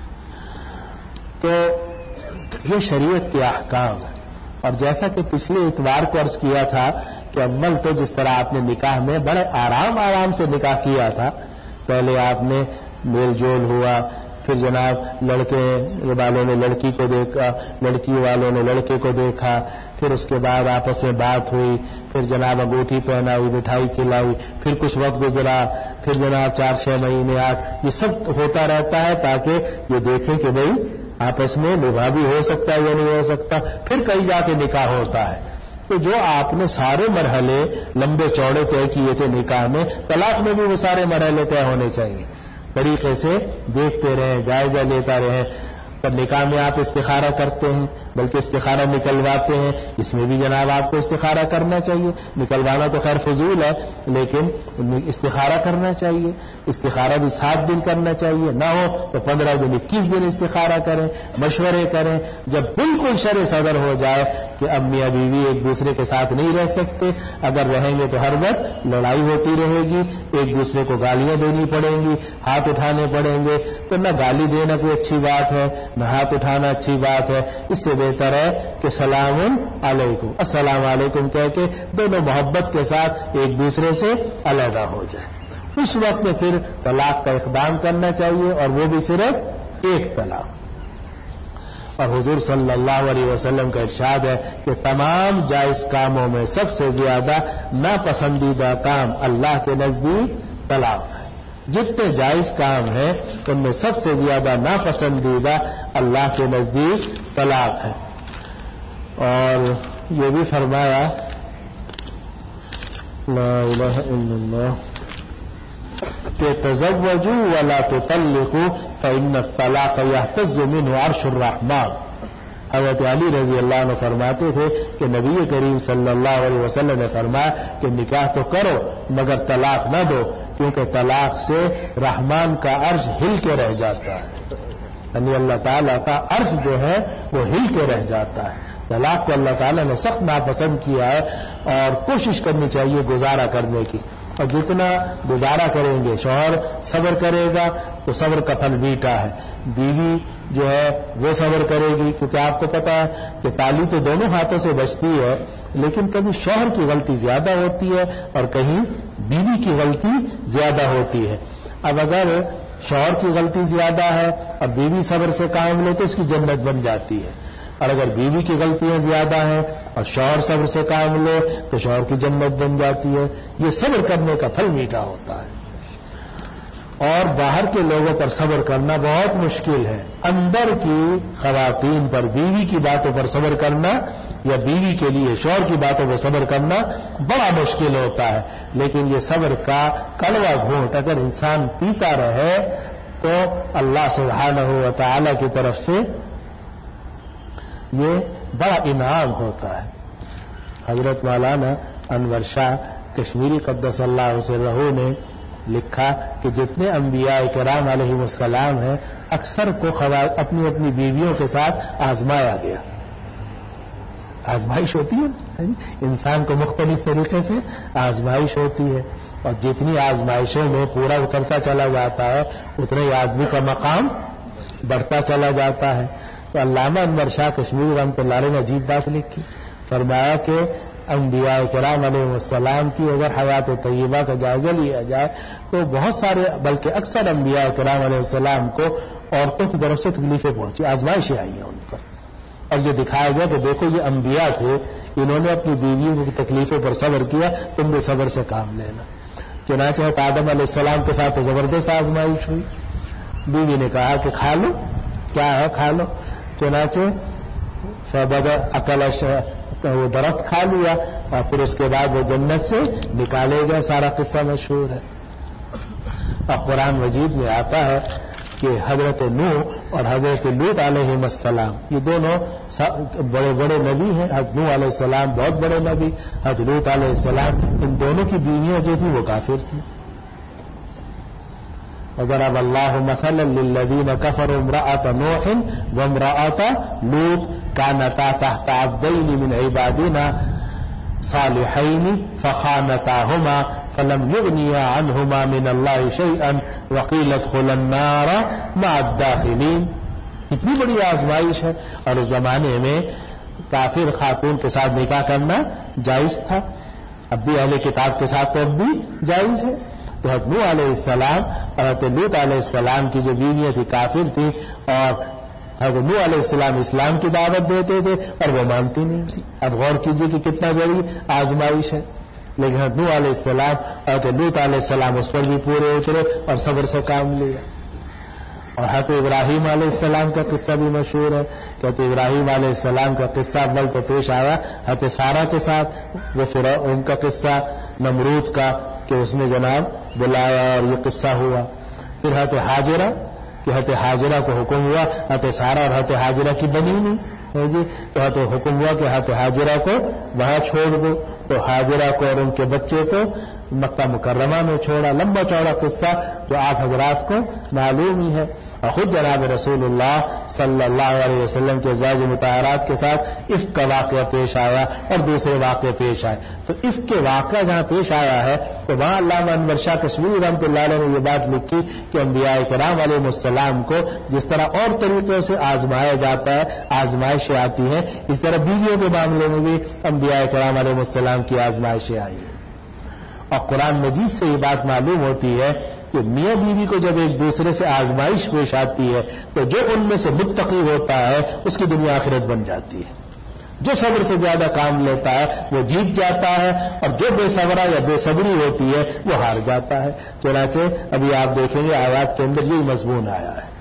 تو یہ شریعت کے احکام ہے. اور جیسا کہ پچھلے اتوار کو عرض کیا تھا کہ اول تو جس طرح آپ نے نکاح میں بڑے آرام آرام سے نکاح کیا تھا, پہلے آپ نے میل جول ہوا, پھر جناب لڑکے والوں نے لڑکی کو دیکھا, لڑکی والوں نے لڑکے کو دیکھا, پھر اس کے بعد آپس میں بات ہوئی, پھر جناب انگوٹھی پہنائی, مٹھائی کھلائی, پھر کچھ وقت گزرا, پھر جناب چار چھ مہینے آٹھ, یہ سب ہوتا رہتا ہے تاکہ یہ دیکھیں کہ بھئی آپس میں نبھا بھی ہو سکتا ہے یا نہیں ہو سکتا, پھر کہیں جا کے نکاح ہوتا ہے. تو جو آپ نے سارے مرحلے لمبے چوڑے طے کیے تھے نکاح میں, طلاق میں بھی وہ سارے مرحلے طے ہونے چاہیے. طریقے سے دیکھتے رہیں, جائزہ لیتا رہیں. پر نکاح میں آپ استخارہ کرتے ہیں, بلکہ استخارہ نکلواتے ہیں, اس میں بھی جناب آپ کو استخارہ کرنا چاہیے. نکلوانا تو خیر فضول ہے, لیکن استخارہ کرنا چاہیے. استخارہ بھی سات دن کرنا چاہیے, نہ ہو تو پندرہ دن اکیس دن استخارہ کریں, مشورے کریں. جب بالکل شرع صدر ہو جائے کہ اب میاں بیوی ایک دوسرے کے ساتھ نہیں رہ سکتے, اگر رہیں گے تو ہر وقت لڑائی ہوتی رہے گی, ایک دوسرے کو گالیاں دینی پڑیں گی, ہاتھ اٹھانے پڑیں گے, تو نہ گالی دینا کوئی اچھی بات ہے, نہ ہاتھ اٹھانا اچھی بات ہے. اس سے بہتر ہے کہ سلام علیکم, السلام علیکم کہہ کے دونوں محبت کے ساتھ ایک دوسرے سے علیحدہ ہو جائے. اس وقت میں پھر طلاق کا اقدام کرنا چاہیے, اور وہ بھی صرف ایک طلاق. اور حضور صلی اللہ علیہ وسلم کا ارشاد ہے کہ تمام جائز کاموں میں سب سے زیادہ ناپسندیدہ کام اللہ کے نزدیک طلاق ہے. جتنے جائز کام ہیں ان میں سب سے زیادہ ناپسندیدہ اللہ کے نزدیک طلاق ہے. اور یہ بھی فرمایا لا الہ الا اللہ کہ تزوجوا ولا تطلقوا فإن الطلاق يهتز منه عرش الرحمن. حضرت علی رضی اللہ عنہ فرماتے تھے کہ نبی کریم صلی اللہ علیہ وسلم نے فرمایا کہ نکاح تو کرو مگر طلاق نہ دو, کیونکہ طلاق سے رحمان کا عرش ہل کے رہ جاتا ہے. یعنی اللہ تعالیٰ کا عرش جو ہے وہ ہل کے رہ جاتا ہے. طلاق کو اللہ تعالیٰ نے سخت ناپسند کیا ہے, اور کوشش کرنی چاہیے گزارا کرنے کی. اور جتنا گزارا کریں گے, شوہر صبر کرے گا تو صبر کا پھل میٹھا ہے. بیوی جو ہے وہ صبر کرے گی, کیونکہ آپ کو پتا ہے کہ تالی تو دونوں ہاتھوں سے بجتی ہے, لیکن کبھی شوہر کی غلطی زیادہ ہوتی ہے اور کہیں بیوی کی غلطی زیادہ ہوتی ہے. اب اگر شوہر کی غلطی زیادہ ہے اور بیوی صبر سے کام لے تو اس کی جنت بن جاتی ہے, اور اگر بیوی کی غلطیاں زیادہ ہیں اور شوہر صبر سے کام لے تو شوہر کی جنت بن جاتی ہے. یہ صبر کرنے کا پھل میٹھا ہوتا ہے. اور باہر کے لوگوں پر صبر کرنا بہت مشکل ہے. اندر کی خواتین پر بیوی کی باتوں پر صبر کرنا, یا بیوی کے لیے شوہر کی باتوں پر صبر کرنا بڑا مشکل ہوتا ہے. لیکن یہ صبر کا کڑوا گھونٹ اگر انسان پیتا رہے تو اللہ سبحانہ و تعالی کی طرف سے یہ بڑا انعام ہوتا ہے. حضرت مولانا انور شاہ کشمیری قدس اللہ سرہ نے لکھا کہ جتنے انبیاء کرام علیہ السلام ہیں اکثر کو اپنی اپنی بیویوں کے ساتھ آزمایا گیا. آزمائش ہوتی ہے انسان کو مختلف طریقے سے آزمائش ہوتی ہے, اور جتنی آزمائشوں میں پورا اترتا چلا جاتا ہے اتنے ہی آدمی کا مقام بڑھتا چلا جاتا ہے. تو علامہ انور شاہ کشمیری رحمۃ اللہ علیہ نے عجیب بات لکھی, فرمایا کہ انبیاء کرام علیہ السلام کی اگر حیات طیبہ کا جائزہ لیا جائے تو بہت سارے بلکہ اکثر انبیاء کرام علیہ السلام کو عورتوں کی طرف سے تکلیفیں پہنچی, آزمائشیں آئی ہیں ان پر, اور یہ دکھایا گیا کہ دیکھو یہ انبیاء تھے, انہوں نے اپنی بیویوں کی تکلیفوں پر صبر کیا, تم بھی صبر سے کام لینا. چنانچہ آدم علیہ السلام کے ساتھ تو زبردست آزمائش ہوئی. بیوی نے کہا کہ کھا لو, کیا ہے کھا لو. چنانچہ فبدا اکل وہ درخت کھا لیا, اور پھر اس کے بعد وہ جنت سے نکالے گئے. سارا قصہ مشہور ہے. اور قرآن مجید میں آتا ہے کہ حضرت نوح اور حضرت لوط علیہ السلام یہ دونوں بڑے بڑے نبی ہیں. حضرت نوح علیہ السلام بہت بڑے نبی, حضرت لوط علیہ السلام, ان دونوں کی بیویاں جو تھیں وہ کافر تھیں. وضرب اللہ مثلا للذین کفروا امرأۃ نوح وامرأۃ لوط کانتا تحت عبدین من عبادنا صالحین فخانتاہما فلم یغنیا عنہما من اللہ شیئا وقیل ادخلا النار مع الداخلین. اتنی بڑی آزمائش ہے. اور اس زمانے میں کافر خاتون کے ساتھ نکاح کرنا جائز تھا. اب بھی اہل کتاب کے ساتھ تو اب بھی جائز ہے. تو حضرت نوح علیہ السلام اور حضرت لوط علیہ السلام کی جو بیویاں تھی کافر تھی اور حضرت نوح علیہ السلام اسلام کی دعوت دیتے تھے اور وہ مانتی نہیں تھی. اب غور کیجئے کہ کتنا بڑی آزمائش ہے. لیکن حضرت نوح علیہ السلام اور حضرت لوط علیہ السلام اس پر بھی پورے اترے اور صبر سے کام لیا. اور حضرت ابراہیم علیہ السلام کا قصہ بھی مشہور ہے. حضرت ابراہیم علیہ السلام کا قصہ اول تو پیش آیا حضرت سارہ کے ساتھ. وہ پھر ان کا قصہ نمرود کا کہ اس نے جناب بلایا اور یہ قصہ ہوا. پھر حضرت حاجرہ کہ حضرت حاجرہ کو حکم ہوا حضرت سارہ اور حضرت حاجرہ کی بنی نہیں ہے جی تو حضرت حکم ہوا کہ حضرت حاجرہ کو وہاں چھوڑ دو. تو حاجرہ کو اور ان کے بچے کو مکہ مکرمہ میں چھوڑا. لمبا چوڑا قصہ جو آپ حضرات کو معلوم ہی ہے. اور خود جناب رسول اللہ صلی اللہ علیہ وسلم کے ازواج مطہرات کے ساتھ افک کا واقعہ پیش آیا اور دوسرے واقعے پیش آئے. تو افک کے واقعہ جہاں پیش آیا ہے تو وہاں علامہ انور شاہ کشمیری رحمۃ اللہ علیہ نے یہ بات لکھی کہ انبیاء کرام علیہ السلام کو جس طرح اور طریقوں سے آزمایا جاتا ہے آزمائشیں آتی ہیں اس طرح بیویوں کے معاملے میں بھی انبیاء کرام علیہ السلام کی آزمائشیں آئی ہیں. اور قرآن مجید سے یہ بات معلوم ہوتی ہے کہ میاں بیوی کو جب ایک دوسرے سے آزمائش پیش آتی ہے تو جو ان میں سے متقی ہوتا ہے اس کی دنیا آخرت بن جاتی ہے. جو صبر سے زیادہ کام لیتا ہے وہ جیت جاتا ہے اور جو بے صبرا یا بے صبری ہوتی ہے وہ ہار جاتا ہے. چنانچہ ابھی آپ دیکھیں گے آیات کے اندر یہی مضمون آیا ہے.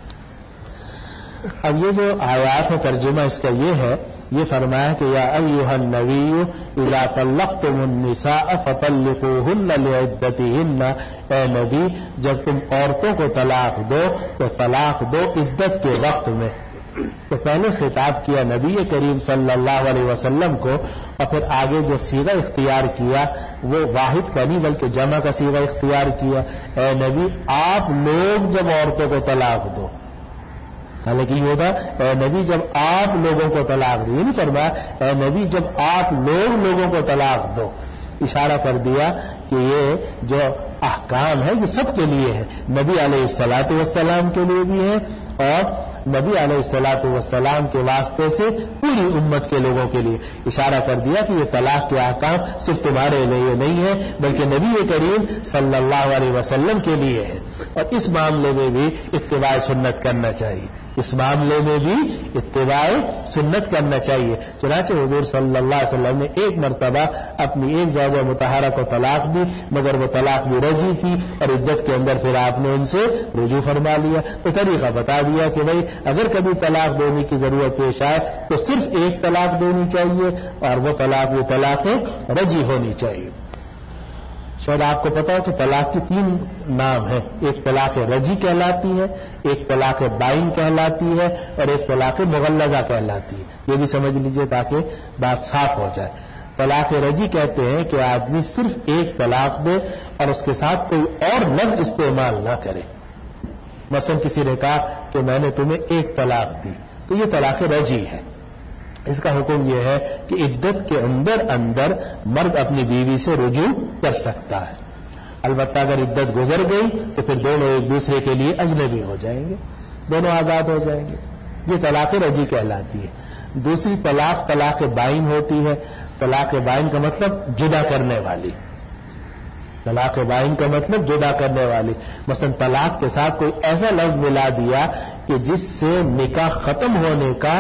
اب یہ جو آیات ہے ترجمہ اس کا یہ ہے یہ فرمایا کہ یا ایھا النبی اذا طلقتم النساء فطلقوهن لعدتهن. اے نبی جب تم عورتوں کو طلاق دو تو طلاق دو عدت کے وقت میں. تو پہلے خطاب کیا نبی کریم صلی اللہ علیہ وسلم کو اور پھر آگے جو صیغہ اختیار کیا وہ واحد کا نہیں بلکہ جمع کا صیغہ اختیار کیا. اے نبی آپ لوگ جب عورتوں کو طلاق دو. حالانکہ یہ ہوتا اے نبی جب آپ لوگوں کو طلاق دو. یہ نہیں فرمایا اے نبی جب آپ لوگ لوگوں کو طلاق دو. اشارہ کر دیا کہ یہ جو احکام ہے یہ سب کے لیے ہے. نبی علیہ الصلوۃ والسلام کے لیے بھی ہے اور نبی علیہ الصلوۃ والسلام کے واسطے سے پوری امت کے لوگوں کے لیے. اشارہ کر دیا کہ یہ طلاق کے احکام صرف تمہارے لیے نہیں ہے بلکہ نبی کریم صلی اللہ علیہ وسلم کے لیے ہے. اور اس معاملے میں بھی اتباع سنت کرنا چاہیے. اس معاملے میں بھی اتباع سنت کرنا چاہیے. چنانچہ حضور صلی اللہ علیہ وسلم نے ایک مرتبہ اپنی ایک زوجہ مطہرہ کو طلاق دی مگر وہ طلاق بھی رجی تھی اور عدت کے اندر پھر آپ نے ان سے رجوع فرما لیا. تو طریقہ بتا دیا کہ بھئی اگر کبھی طلاق دینے کی ضرورت پیش آئے تو صرف ایک طلاق دینی چاہیے اور وہ طلاق وہ طلاق رجی ہونی چاہیے. شاید آپ کو پتا ہو کہ طلاق کی تین نام ہیں. ایک طلاق رجی کہلاتی ہے ایک طلاق بائن کہلاتی ہے اور ایک طلاق مغلظہ کہلاتی ہے. یہ بھی سمجھ لیجئے تاکہ بات صاف ہو جائے. طلاق رجی کہتے ہیں کہ آدمی صرف ایک طلاق دے اور اس کے ساتھ کوئی اور لفظ استعمال نہ کرے. مثلا کسی نے کہا کہ میں نے تمہیں ایک طلاق دی تو یہ طلاق رجی ہے. اس کا حکم یہ ہے کہ عدت کے اندر اندر مرد اپنی بیوی سے رجوع کر سکتا ہے. البتہ اگر عدت گزر گئی تو پھر دونوں ایک دوسرے کے لیے اجنبی ہو جائیں گے دونوں آزاد ہو جائیں گے. یہ طلاق رجی کہلاتی ہے. دوسری طلاق طلاق بائن ہوتی ہے. طلاق بائن کا مطلب جدا کرنے والی. طلاق بائن کا مطلب جدا کرنے والی. مثلا طلاق کے ساتھ کوئی ایسا لفظ ملا دیا کہ جس سے نکاح ختم ہونے کا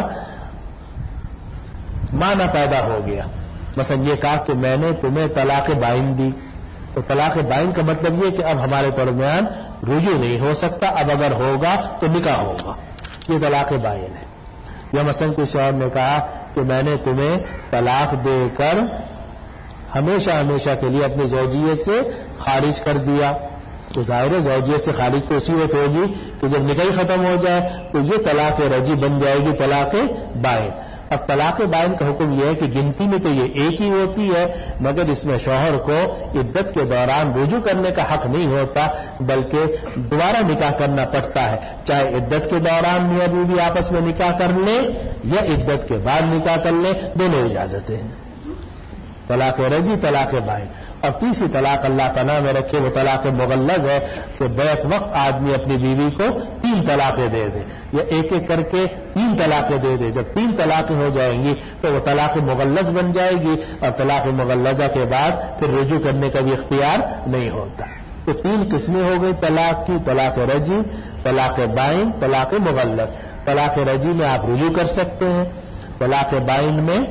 معنی پیدا ہو گیا. مثلا یہ کہا کہ میں نے تمہیں طلاق بائن دی تو طلاق بائن کا مطلب یہ کہ اب ہمارے درمیان رجوع نہیں ہو سکتا. اب اگر ہوگا تو نکاح ہوگا. یہ طلاق بائن ہے. یا مثلا کسی اور نے کہا کہ میں نے تمہیں طلاق دے کر ہمیشہ ہمیشہ کے لیے اپنی زوجیت سے خارج کر دیا. تو ظاہر ہے زوجیت سے خارج تو اسی وقت ہوگی کہ جب نکاح ختم ہو جائے تو یہ طلاق رجی بن جائے گی طلاق بائن. اب طلاق بائن کا حکم یہ ہے کہ گنتی میں تو یہ ایک ہی ہوتی ہے، مگر اس میں شوہر کو عدت کے دوران رجوع کرنے کا حق نہیں ہوتا، بلکہ دوبارہ نکاح کرنا پڑتا ہے، چاہے عدت کے دوران میاں بیوی آپس میں نکاح کر لیں یا عدت کے بعد نکاح کر لیں، دونوں اجازتیں ہیں۔ طلاق رجی، طلاق بائن۔ اور تیسری طلاق اللہ پناہ میں رکھے وہ طلاق مغلظ ہے کہ بیک وقت آدمی اپنی بیوی کو تین طلاقیں دے دے یا ایک ایک کر کے تین طلاقیں دے دے۔ جب تین طلاقیں ہو جائیں گی تو وہ طلاق مغلظ بن جائے گی، اور طلاق مغلظہ کے بعد پھر رجوع کرنے کا بھی اختیار نہیں ہوتا۔ تو تین قسمیں ہو گئی طلاق کی، طلاق رجی، طلاق بائن، طلاق مغلظ۔ طلاق رجی میں آپ رجوع کر سکتے ہیں، طلاق بائن میں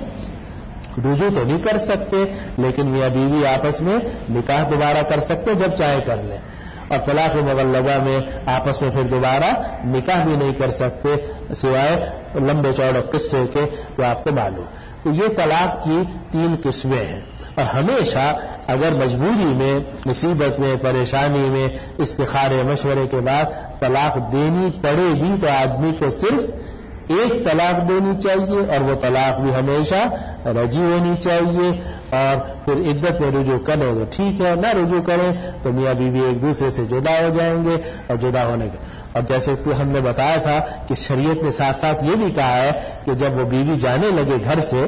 رجوع تو نہیں کر سکتے، لیکن میاں بیوی آپس میں نکاح دوبارہ کر سکتے جب چاہے کر لیں، اور طلاق مغلظہ میں آپس میں پھر دوبارہ نکاح بھی نہیں کر سکتے سوائے لمبے چوڑے قصے کے جو آپ کو معلوم۔ تو یہ طلاق کی تین قسمیں ہیں، اور ہمیشہ اگر مجبوری میں، مصیبت میں، پریشانی میں، استخارے مشورے کے بعد طلاق دینی پڑے بھی تو آدمی کو صرف ایک طلاق دینی چاہیے، اور وہ طلاق بھی ہمیشہ رجی ہونی چاہیے، اور پھر عدت میں رجوع کریں تو ٹھیک ہے، نہ رجوع کریں تو میاں بیوی ایک دوسرے سے جدا ہو جائیں گے، اور جدا ہونے کے اور جیسے کہ ہم نے بتایا تھا کہ شریعت نے ساتھ ساتھ یہ بھی کہا ہے کہ جب وہ بیوی جانے لگے گھر سے،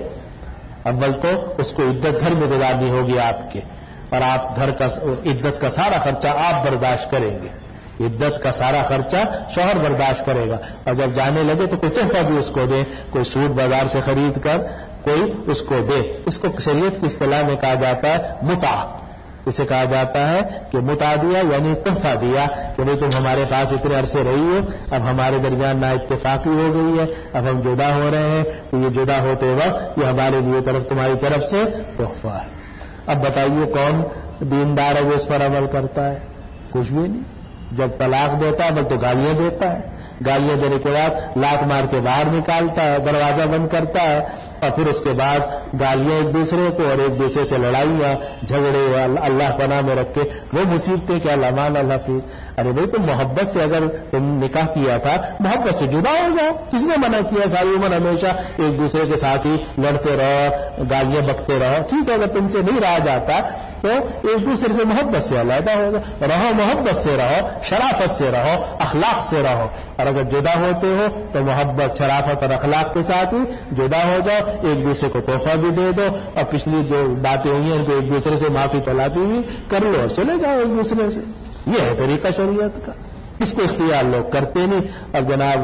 اول تو اس کو عدت گھر میں گزارنی ہوگی آپ کے، اور آپ گھر کا عدت کا سارا خرچہ آپ برداشت کریں گے، عدت کا سارا خرچہ شوہر برداشت کرے گا، اور جب جانے لگے تو کوئی تحفہ بھی اس کو دے، کوئی سوٹ بازار سے خرید کر کوئی اس کو دے۔ اس کو شریعت کی اصطلاح میں کہا جاتا ہے متع، اسے کہا جاتا ہے کہ متع دیا یعنی تحفہ دیا کہ نہیں تم ہمارے پاس اتنے عرصے رہی ہو، اب ہمارے درمیان نا اتفاقی ہو گئی ہے، اب ہم جدا ہو رہے ہیں، تو یہ جدا ہوتے وقت یہ ہمارے لیے طرف تمہاری طرف سے تحفہ ہے۔ اب بتائیے کون دیندار ہے وہ اس پر عمل کرتا ہے؟ کچھ بھی نہیں۔ جب طلاق دیتا ہے بل تو گالیاں دیتا ہے، گالیاں دینے کے بعد لات مار کے باہر نکالتا ہے، دروازہ بند کرتا ہے، اور پھر اس کے بعد گالیاں ایک دوسرے کو، اور ایک دوسرے سے لڑائیاں جھگڑے اللہ پناہ میں رکھ کے وہ مصیبتیں کیا لامان الحفیظ۔ ارے بھائی تم محبت سے اگر تم نکاح کیا تھا، محبت سے جدا ہو جاؤ، کس نے منع کیا؟ ساری عمر ہمیشہ ایک دوسرے کے ساتھ ہی لڑتے رہو، گالیاں بکتے رہو، ٹھیک ہے، اگر تم سے نہیں رہا جاتا تو ایک دوسرے سے محبت سے علیحدہ ہو جاؤ، رہو محبت سے رہو، شرافت سے رہو، اخلاق سے رہو، اور اگر جدا ہوتے ہو تو محبت، شرافت اور اخلاق کے ساتھ ہی جدا ہو جاؤ، ایک دوسرے کو تحفہ بھی دے دو، اور پچھلی جو باتیں ہوئی ہیں ان کو ایک دوسرے سے معافی تلافی بھی کر لو اور چلے جاؤ ایک دوسرے سے۔ یہ ہے طریقہ شریعت کا، اس کو اختیار لوگ کرتے نہیں، اور جناب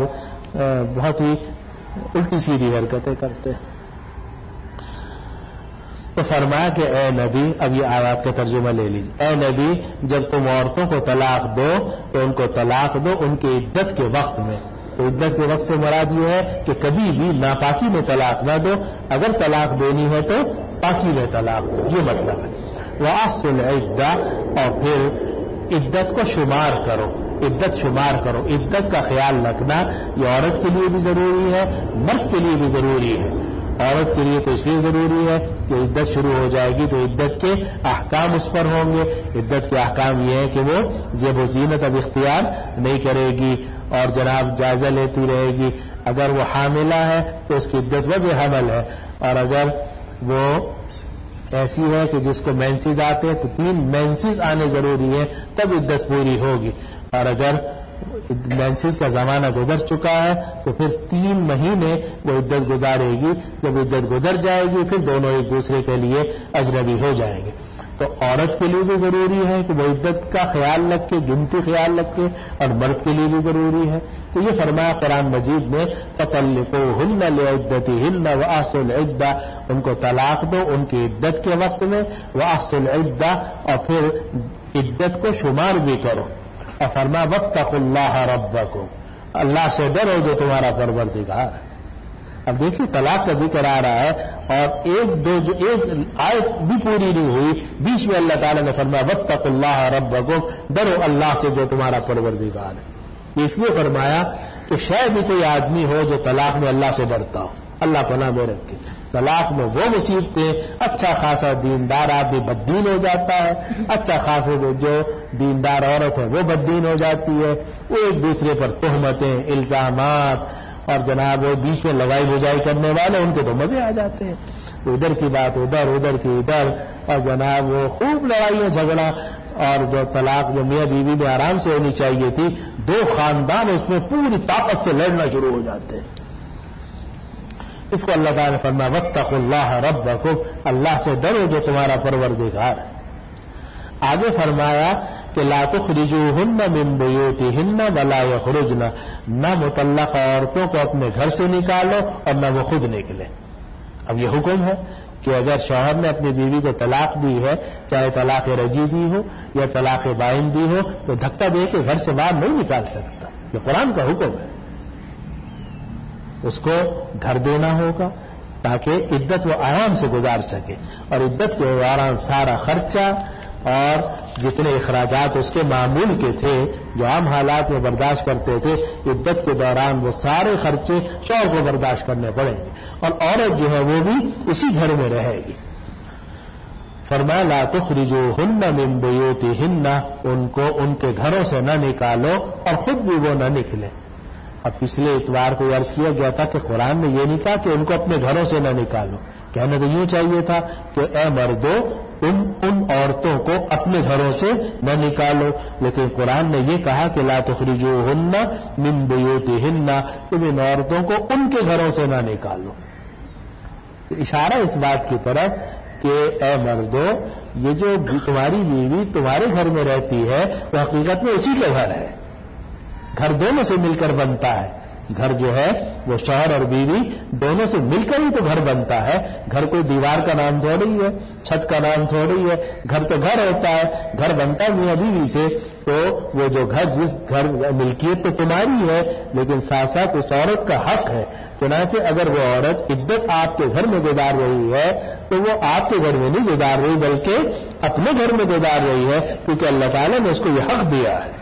بہت ہی الٹی سیدھی حرکتیں کرتے ہیں۔ تو فرمایا کہ اے نبی، اب یہ آیات کا ترجمہ لے لیجیے، اے نبی جب تم عورتوں کو طلاق دو تو ان کو طلاق دو ان کی عدت کے وقت میں۔ تو عدت کے وقت سے مراد یہ ہے کہ کبھی بھی ناپاکی میں طلاق نہ دو، اگر طلاق دینی ہے تو پاکی میں طلاق دو، یہ مطلب ہے۔ وَأَحْصُوا الْعِدَّةَ، اور پھر عدت کو شمار کرو، عدت شمار کرو۔ عدت کا خیال رکھنا یہ عورت کے لیے بھی ضروری ہے، مرد کے لیے بھی ضروری ہے۔ عورت کے لیے تو اس لیے ضروری ہے کہ عدت شروع ہو جائے گی تو عدت کے احکام اس پر ہوں گے۔ عدت کے احکام یہ ہے کہ وہ زیب و زینت اب اختیار نہیں کرے گی، اور جناب جائزہ لیتی رہے گی۔ اگر وہ حاملہ ہے تو اس کی عدت وضع حمل ہے، اور اگر وہ ایسی ہے کہ جس کو مینسز آتے ہیں تو تین مینسز آنے ضروری ہے تب عدت پوری ہوگی، اور اگر مینسز کا زمانہ گزر چکا ہے تو پھر تین مہینے وہ عدت گزارے گی۔ جب عدت گزر جائے گی پھر دونوں ایک دوسرے کے لیے اجنبی ہو جائیں گے۔ تو عورت کے لیے بھی ضروری ہے کہ وہ عدت کا خیال رکھے، گنتی خیال رکھے، اور مرد کے لیے بھی ضروری ہے۔ تو یہ فرمایا قرآن مجید میں فَطَلِّقُوهُنَّ لِعِدَّتِهِنَّ وَأَحْصُوا الْعِدَّةَ، ان کو طلاق دو ان کی عدت کے وقت میں، وَأَحْصُوا الْعِدَّةَ، اور پھر عدت کو شمار بھی کرو، اور فرمایا وَاتَّقُوا اللَّهَ رَبَّكُمْ، اللہ سے ڈرو جو تمہارا پروردگار ہے۔ اب دیکھیے طلاق کا ذکر آ رہا ہے، اور ایک دو جو ایک آیت بھی پوری نہیں ہوئی، بیچ میں اللہ تعالیٰ نے فرمایا وَاتَّقُوا اللَّهَ رَبَّكُمْ، ڈرو اللہ سے جو تمہارا پروردگار ہے۔ اس لیے فرمایا کہ شاید ہی کوئی آدمی ہو جو طلاق میں اللہ سے ڈرتا ہو، اللہ پناہ میں رکھے۔ طلاق میں وہ مصیبتیں، اچھا خاصا دیندار آدمی بددین ہو جاتا ہے، اچھا خاصا جو دیندار عورت ہے وہ بددین ہو جاتی ہے، وہ ایک دوسرے پر تہمتیں، الزامات اور جناب وہ بیچ میں لگائی بجائی کرنے والے ان کے تو مزے آ جاتے ہیں، ادھر کی بات ادھر ادھر کی ادھر، اور جناب وہ خوب لڑائیاں جھگڑا، اور جو طلاق جو میاں بیوی میں آرام سے ہونی چاہیے تھی، دو خاندان اس میں پوری طاقت سے لڑنا شروع ہو جاتے ہیں۔ اس کو اللہ تعالیٰ نے فرمایا واتقوا اللہ ربکم، اللہ سے ڈرو جو تمہارا پروردگار ہے۔ آگے فرمایا کہ لا تخرجوہن من بیوتہن ولا یخرجن، نہ مطلقہ عورتوں کو اپنے گھر سے نکالو اور نہ وہ خود نکلے۔ اب یہ حکم ہے کہ اگر شوہر نے اپنی بیوی کو طلاق دی ہے، چاہے طلاق رجعی دی ہو یا طلاق بائن دی ہو، تو دھکا دے کے گھر سے باہر نہیں نکال سکتا، یہ قرآن کا حکم ہے۔ اس کو گھر دینا ہوگا تاکہ عدت وہ آرام سے گزار سکے، اور عدت کے دوران سارا خرچہ اور جتنے اخراجات اس کے معمول کے تھے جو عام حالات میں برداشت کرتے تھے، عدت کے دوران وہ سارے خرچے شوہر کو برداشت کرنے پڑیں گے، اور عورت جو ہے وہ بھی اسی گھر میں رہے گی۔ فرمایا لا تخرجوہن من بیوتہن، ان کو ان کے گھروں سے نہ نکالو اور خود بھی وہ نہ نکلے۔ اب پچھلے اتوار کو عرض کیا گیا تھا کہ قرآن نے یہ نہیں کہا کہ ان کو اپنے گھروں سے نہ نکالو، کہنا تو یوں چاہیے تھا کہ اے مردو تم ان عورتوں کو اپنے گھروں سے نہ نکالو، لیکن قرآن نے یہ کہا کہ لا تخرجوہن من بیوتہن، تم ان عورتوں کو ان کے گھروں سے نہ نکالو۔ اشارہ اس بات کی طرف کہ اے مردو یہ جو تمہاری بیوی تمہارے گھر میں رہتی ہے وہ حقیقت میں اسی کا گھر ہے، گھر دونوں سے مل کر بنتا ہے۔ گھر جو ہے وہ شوہر اور بیوی دونوں سے مل کر ہی تو گھر بنتا ہے، گھر کوئی دیوار کا نام تھوڑی ہے، چھت کا نام تھوڑی ہے، گھر تو گھر ہوتا ہے، گھر بنتا ہے میاں بیوی سے۔ تو وہ جو گھر جس گھر ملکیت تو تمہاری ہے لیکن ساتھ ساتھ اس عورت کا حق ہے، چنانچہ اگر وہ عورت عدت آپ کے گھر میں گزار رہی ہے تو وہ آپ کے گھر میں نہیں گزار رہی بلکہ اپنے گھر میں گزار رہی ہے، کیونکہ اللہ تعالیٰ نے اس کو یہ حق دیا ہے۔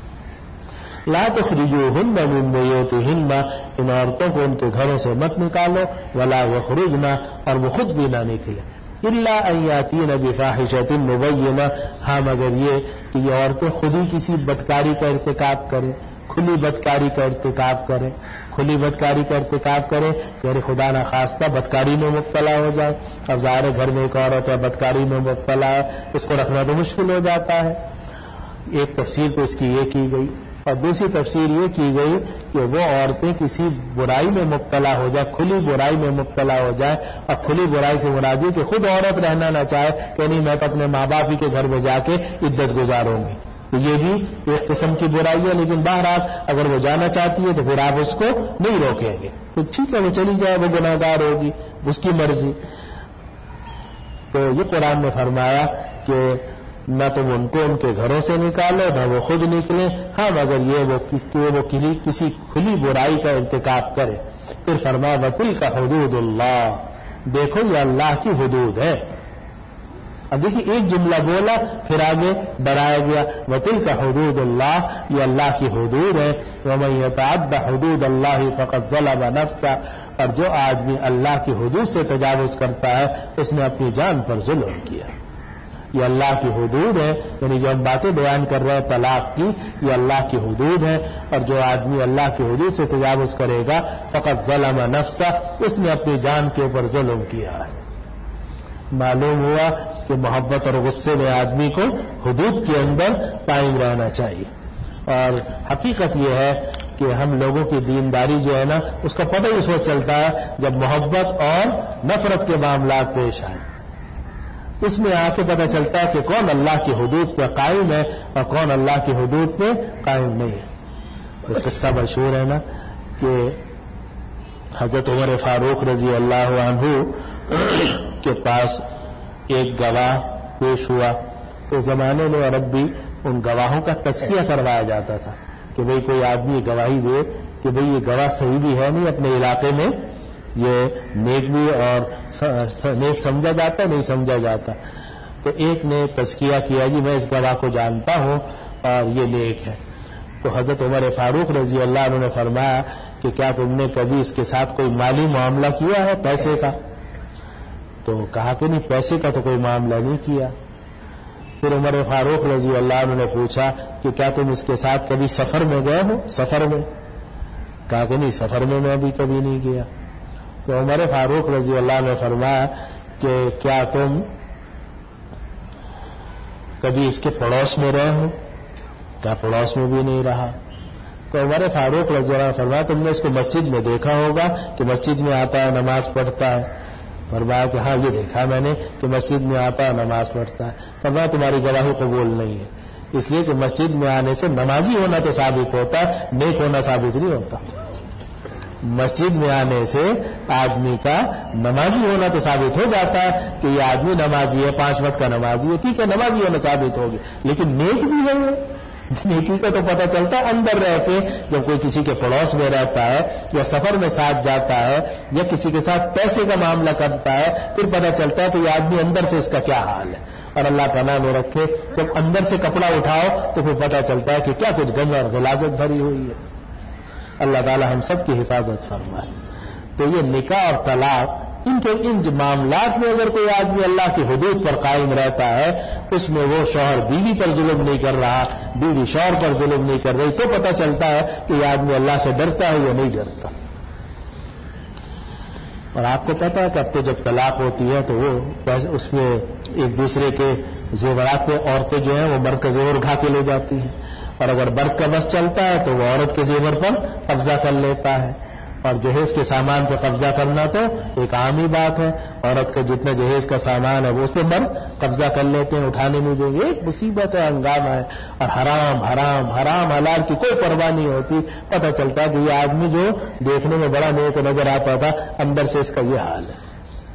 لا تخرجوہن من بیوتہن، ان عورتوں کو ان کے گھروں سے مت نکالو، ولا یخرجن، اور وہ خود بھی نہ نکلے، الا ان یاتین بفاحشۃ مبینہ، ہاں مگر یہ کہ یہ عورتیں خود ہی کسی بدکاری کا ارتکاب کریں، کھلی بدکاری کا ارتکاب کریں۔ کھلی بدکاری کا ارتکاب کرے یعنی خدا نہ خواستہ بدکاری میں مبتلا ہو جائے۔ اب ظاہر گھر میں ایک عورت ہے بدکاری میں مبتلا ہے، اس کو رکھنا تو مشکل ہو جاتا ہے۔ ایک تفسیر تو اس کی یہ کی گئی، اور دوسری تفسیر یہ کی گئی کہ وہ عورتیں کسی برائی میں مبتلا ہو جائے، کھلی برائی میں مبتلا ہو جائے، اور کھلی برائی سے مراد یہ کہ خود عورت رہنا نہ چاہے کہ نہیں میں تو اپنے ماں باپ ہی کے گھر میں جا کے عدت گزاروں گی، تو یہ بھی ایک قسم کی برائی ہے۔ لیکن بہرحال اگر وہ جانا چاہتی ہے تو پھر آپ اس کو نہیں روکیں گے، تو ٹھیک ہے وہ چلی جائے، وہ گناہ گار ہوگی، اس کی مرضی۔ تو یہ قرآن نے فرمایا کہ نہ تم ان کو ان کے گھروں سے نکالو نہ وہ خود نکلے، ہاں مگر یہ وہ کسی کھلی برائی کا ارتکاب کرے۔ پھر فرمایا وَتِلْكَ حُدُودُ اللَّهِ، دیکھو یہ اللہ کی حدود ہے۔ اب دیکھیے ایک جملہ بولا پھر آگے ڈرایا گیا وَتِلْكَ حُدُودُ اللَّهِ، یہ اللہ کی حدود ہے۔ وَمَن يَتَعَدَّ حُدُودَ اللَّهِ فَقَدْ ظَلَمَ نَفْسَهُ، اور جو آدمی اللہ کی حدود سے تجاوز کرتا ہے اس نے اپنی جان پر ظلم کیا۔ یہ اللہ کی حدود ہے، یعنی جو ہم باتیں بیان کر رہے ہیں طلاق کی، یہ اللہ کی حدود ہے، اور جو آدمی اللہ کی حدود سے تجاوز کرے گا فقط ظلم نفسہ، اس نے اپنی جان کے اوپر ظلم کیا ہے۔ معلوم ہوا کہ محبت اور غصے میں آدمی کو حدود کے اندر قائم رہنا چاہیے، اور حقیقت یہ ہے کہ ہم لوگوں کی دینداری جو ہے نا اس کا پتہ اس وقت چلتا ہے جب محبت اور نفرت کے معاملات پیش آئے، اس میں آ کے پتہ چلتا ہے کہ کون اللہ کی حدود پہ قائم ہے اور کون اللہ کی حدود پہ قائم نہیں ہے۔ ایک قصہ مشہور ہے نا کہ حضرت عمر فاروق رضی اللہ عنہ کے پاس ایک گواہ پیش ہوا، اس زمانے میں عرب بھی ان گواہوں کا تزکیہ کروایا جاتا تھا کہ بھئی کوئی آدمی گواہی دے کہ بھئی یہ گواہ صحیح بھی ہے نہیں، اپنے علاقے میں یہ نیک بھی اور نیک سمجھا جاتا نہیں سمجھا جاتا۔ تو ایک نے تزکیہ کیا جی میں اس گواہ کو جانتا ہوں اور یہ نیک ہے۔ تو حضرت عمر فاروق رضی اللہ عنہ نے فرمایا کہ کیا تم نے کبھی اس کے ساتھ کوئی مالی معاملہ کیا ہے پیسے کا؟ تو کہا کہ نہیں پیسے کا تو کوئی معاملہ نہیں کیا۔ پھر عمر فاروق رضی اللہ عنہ نے پوچھا کہ کیا تم اس کے ساتھ کبھی سفر میں گئے ہو؟ سفر میں کہا کہ نہیں سفر میں میں ابھی کبھی نہیں گیا. تو عمر فاروق رضی اللہ عنہ نے فرمایا کہ کیا تم کبھی اس کے پڑوس میں رہے ہو؟ کیا پڑوس میں بھی نہیں رہا. تو عمر فاروق رضی اللہ عنہ نے فرمایا تم نے اس کو مسجد میں دیکھا ہوگا کہ مسجد میں آتا ہے نماز پڑھتا ہے. فرمایا کہ ہاں یہ دیکھا میں نے کہ مسجد میں آتا ہے نماز پڑھتا ہے. فرمایا تمہاری گواہی قبول نہیں ہے، اس لیے کہ مسجد میں آنے سے نمازی ہونا تو ثابت ہوتا ہے، نیک ہونا ثابت نہیں ہوتا. مسجد میں آنے سے آدمی کا نمازی ہونا تو ثابت ہو جاتا ہے کہ یہ آدمی نمازی ہے، پانچ وقت کا نمازی ہے، ٹھیک ہے نمازی ہونا ثابت ہوگی، لیکن نیک بھی ہے. نیکی کا تو پتہ چلتا ہے اندر رہ کے، جب کوئی کسی کے پڑوس میں رہتا ہے یا سفر میں ساتھ جاتا ہے یا کسی کے ساتھ پیسے کا معاملہ کرتا ہے، پھر پتہ چلتا ہے کہ یہ آدمی اندر سے اس کا کیا حال ہے. اور اللہ تعالیٰ نے رکھے جب اندر سے کپڑا اٹھاؤ تو پھر پتہ چلتا ہے کہ کیا کچھ گند اور غلاظت بھری ہوئی ہے. اللہ تعالیٰ ہم سب کی حفاظت فرمائے. تو یہ نکاح اور طلاق ان کے ان معاملات میں اگر کوئی آدمی اللہ کی حدود پر قائم رہتا ہے، اس میں وہ شوہر بیوی پر ظلم نہیں کر رہا، بیوی شوہر پر ظلم نہیں کر رہی، تو پتہ چلتا ہے کہ یہ آدمی اللہ سے ڈرتا ہے یا نہیں ڈرتا. اور آپ کو پتا ہے کہ اب تو جب طلاق ہوتی ہے تو وہ اس میں ایک دوسرے کے زیورات پہ عورتیں جو ہیں وہ مرد کا زیور اٹھا کے لے جاتی ہیں، اور اگر مرد کا بس چلتا ہے تو وہ عورت کے زیور پر قبضہ کر لیتا ہے. اور جہیز کے سامان پہ قبضہ کرنا تو ایک عام ہی بات ہے. عورت کا جتنا جہیز کا سامان ہے وہ اس پہ مرد قبضہ کر لیتے ہیں، اٹھانے نہیں دیں گے. ایک مصیبت ہے، ہنگامہ ہے. اور حرام حرام حرام حلال کی کوئی پرواہ نہیں ہوتی. پتہ چلتا ہے کہ یہ آدمی جو دیکھنے میں بڑا نیک نظر آتا تھا اندر سے اس کا یہ حال ہے.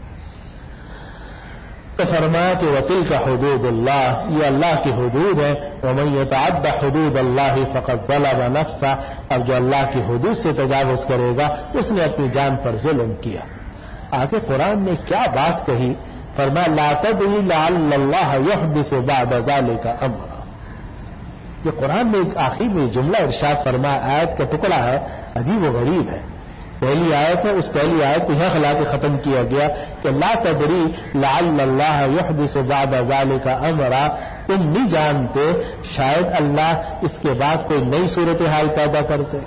تو فرمایا کہ وَتِلْكَ حُدُودُ اللَّهِ، یہ اللہ کی حدود ہے. وَمَن يَتَعَدَّ حُدُودَ اللَّهِ فَقَدْ ظَلَمَ نَفْسَهُ، اور جو اللہ کی حدود سے تجاوز کرے گا اس نے اپنی جان پر ظلم کیا. آگے قرآن نے کیا بات کہی، فرمایا لَا تَدْرِي لَعَلَّ اللَّهَ يُحْدِثُ بَعْدَ ذَلِكَ أَمْرًا. یہ قرآن میں ایک آخر میں جملہ ارشاد فرمایا، آیت کا ٹکڑا ہے، عجیب و غریب ہے. پہلی آیت ہے، اس پہلی آیت کو یہاں خلا کے ختم کیا گیا کہ لا تدری لعل اللہ یحدث بعد ذلك امرا، تم نہیں جانتے شاید اللہ اس کے بعد کوئی نئی صورتحال پیدا کرتے.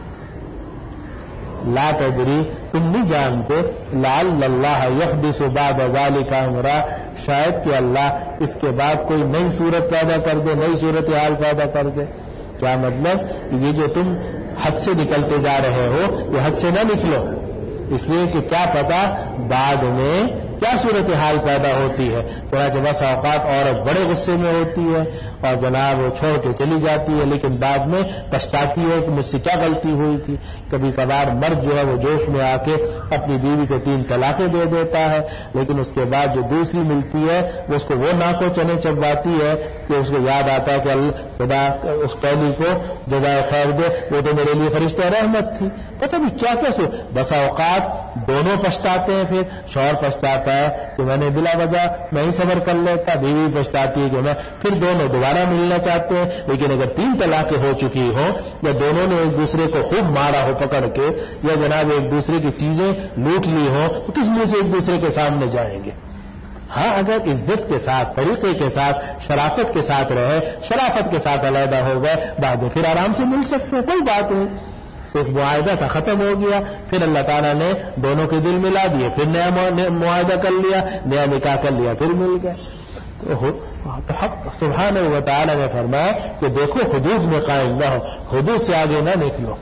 لا تدری تم نہیں جانتے لعل اللہ یحدث بعد ذلك امرا، شاید کہ اللہ اس کے بعد کوئی نئی صورت پیدا کر دے، نئی صورتحال پیدا کر دے. کیا مطلب؟ یہ جو تم حد سے نکلتے جا رہے ہو یہ حد سے نہ نکلو، اس لیے کہ کیا پتا بعد میں کیا صورتحال پیدا ہوتی ہے. تو بس اوقات عورت بڑے غصے میں ہوتی ہے اور جناب وہ چھوڑ کے چلی جاتی ہے، لیکن بعد میں پچھتاتی ہے کہ مجھ سے کیا غلطی ہوئی تھی. کبھی کبھار مرد جو ہے وہ جوش میں آ کے اپنی بیوی کو تین طلاقیں دے دیتا ہے، لیکن اس کے بعد جو دوسری ملتی ہے وہ اس کو وہ ناکو چنے چباتی ہے کہ اس کو یاد آتا ہے کہ اللہ خدا اس پہلی کو جزائے خیر دے، وہ تو میرے لیے فرشتہ رحمت تھی. پتہ نہیں کیا کیا سو بس اوقات دونوں پچھتاتے ہیں. پھر شوہر پچھتاتا ہے کہ میں نے بلا وجہ میں ہی صبر کر لیتا، بیوی پچھتاتی ہے کہ میں، پھر دونوں دوبارہ ملنا چاہتے ہیں. لیکن اگر تین طلاقیں ہو چکی ہوں یا دونوں نے ایک دوسرے کو خوب مارا ہو پکڑ کے، یا جناب ایک دوسرے کی چیزیں لوٹ لی ہوں، تو کس منہ سے ایک دوسرے کے سامنے جائیں گے؟ ہاں اگر عزت کے ساتھ، طریقے کے ساتھ، شرافت کے ساتھ رہے، شرافت کے ساتھ علیحدہ ہو گئے، بعد میں پھر آرام سے مل سکتے ہیں، کوئی بات نہیں. ایک معاہدہ تھا ختم ہو گیا، پھر اللہ تعالیٰ نے دونوں کے دل ملا دیے، پھر نیا معاہدہ کر لیا، نیا نکاح کر لیا، پھر مل گئے. تو حق سبحانہ و تعالیٰ نے فرمایا کہ دیکھو حدود میں قائم رہو، حدود سے آگے نہ نکلو.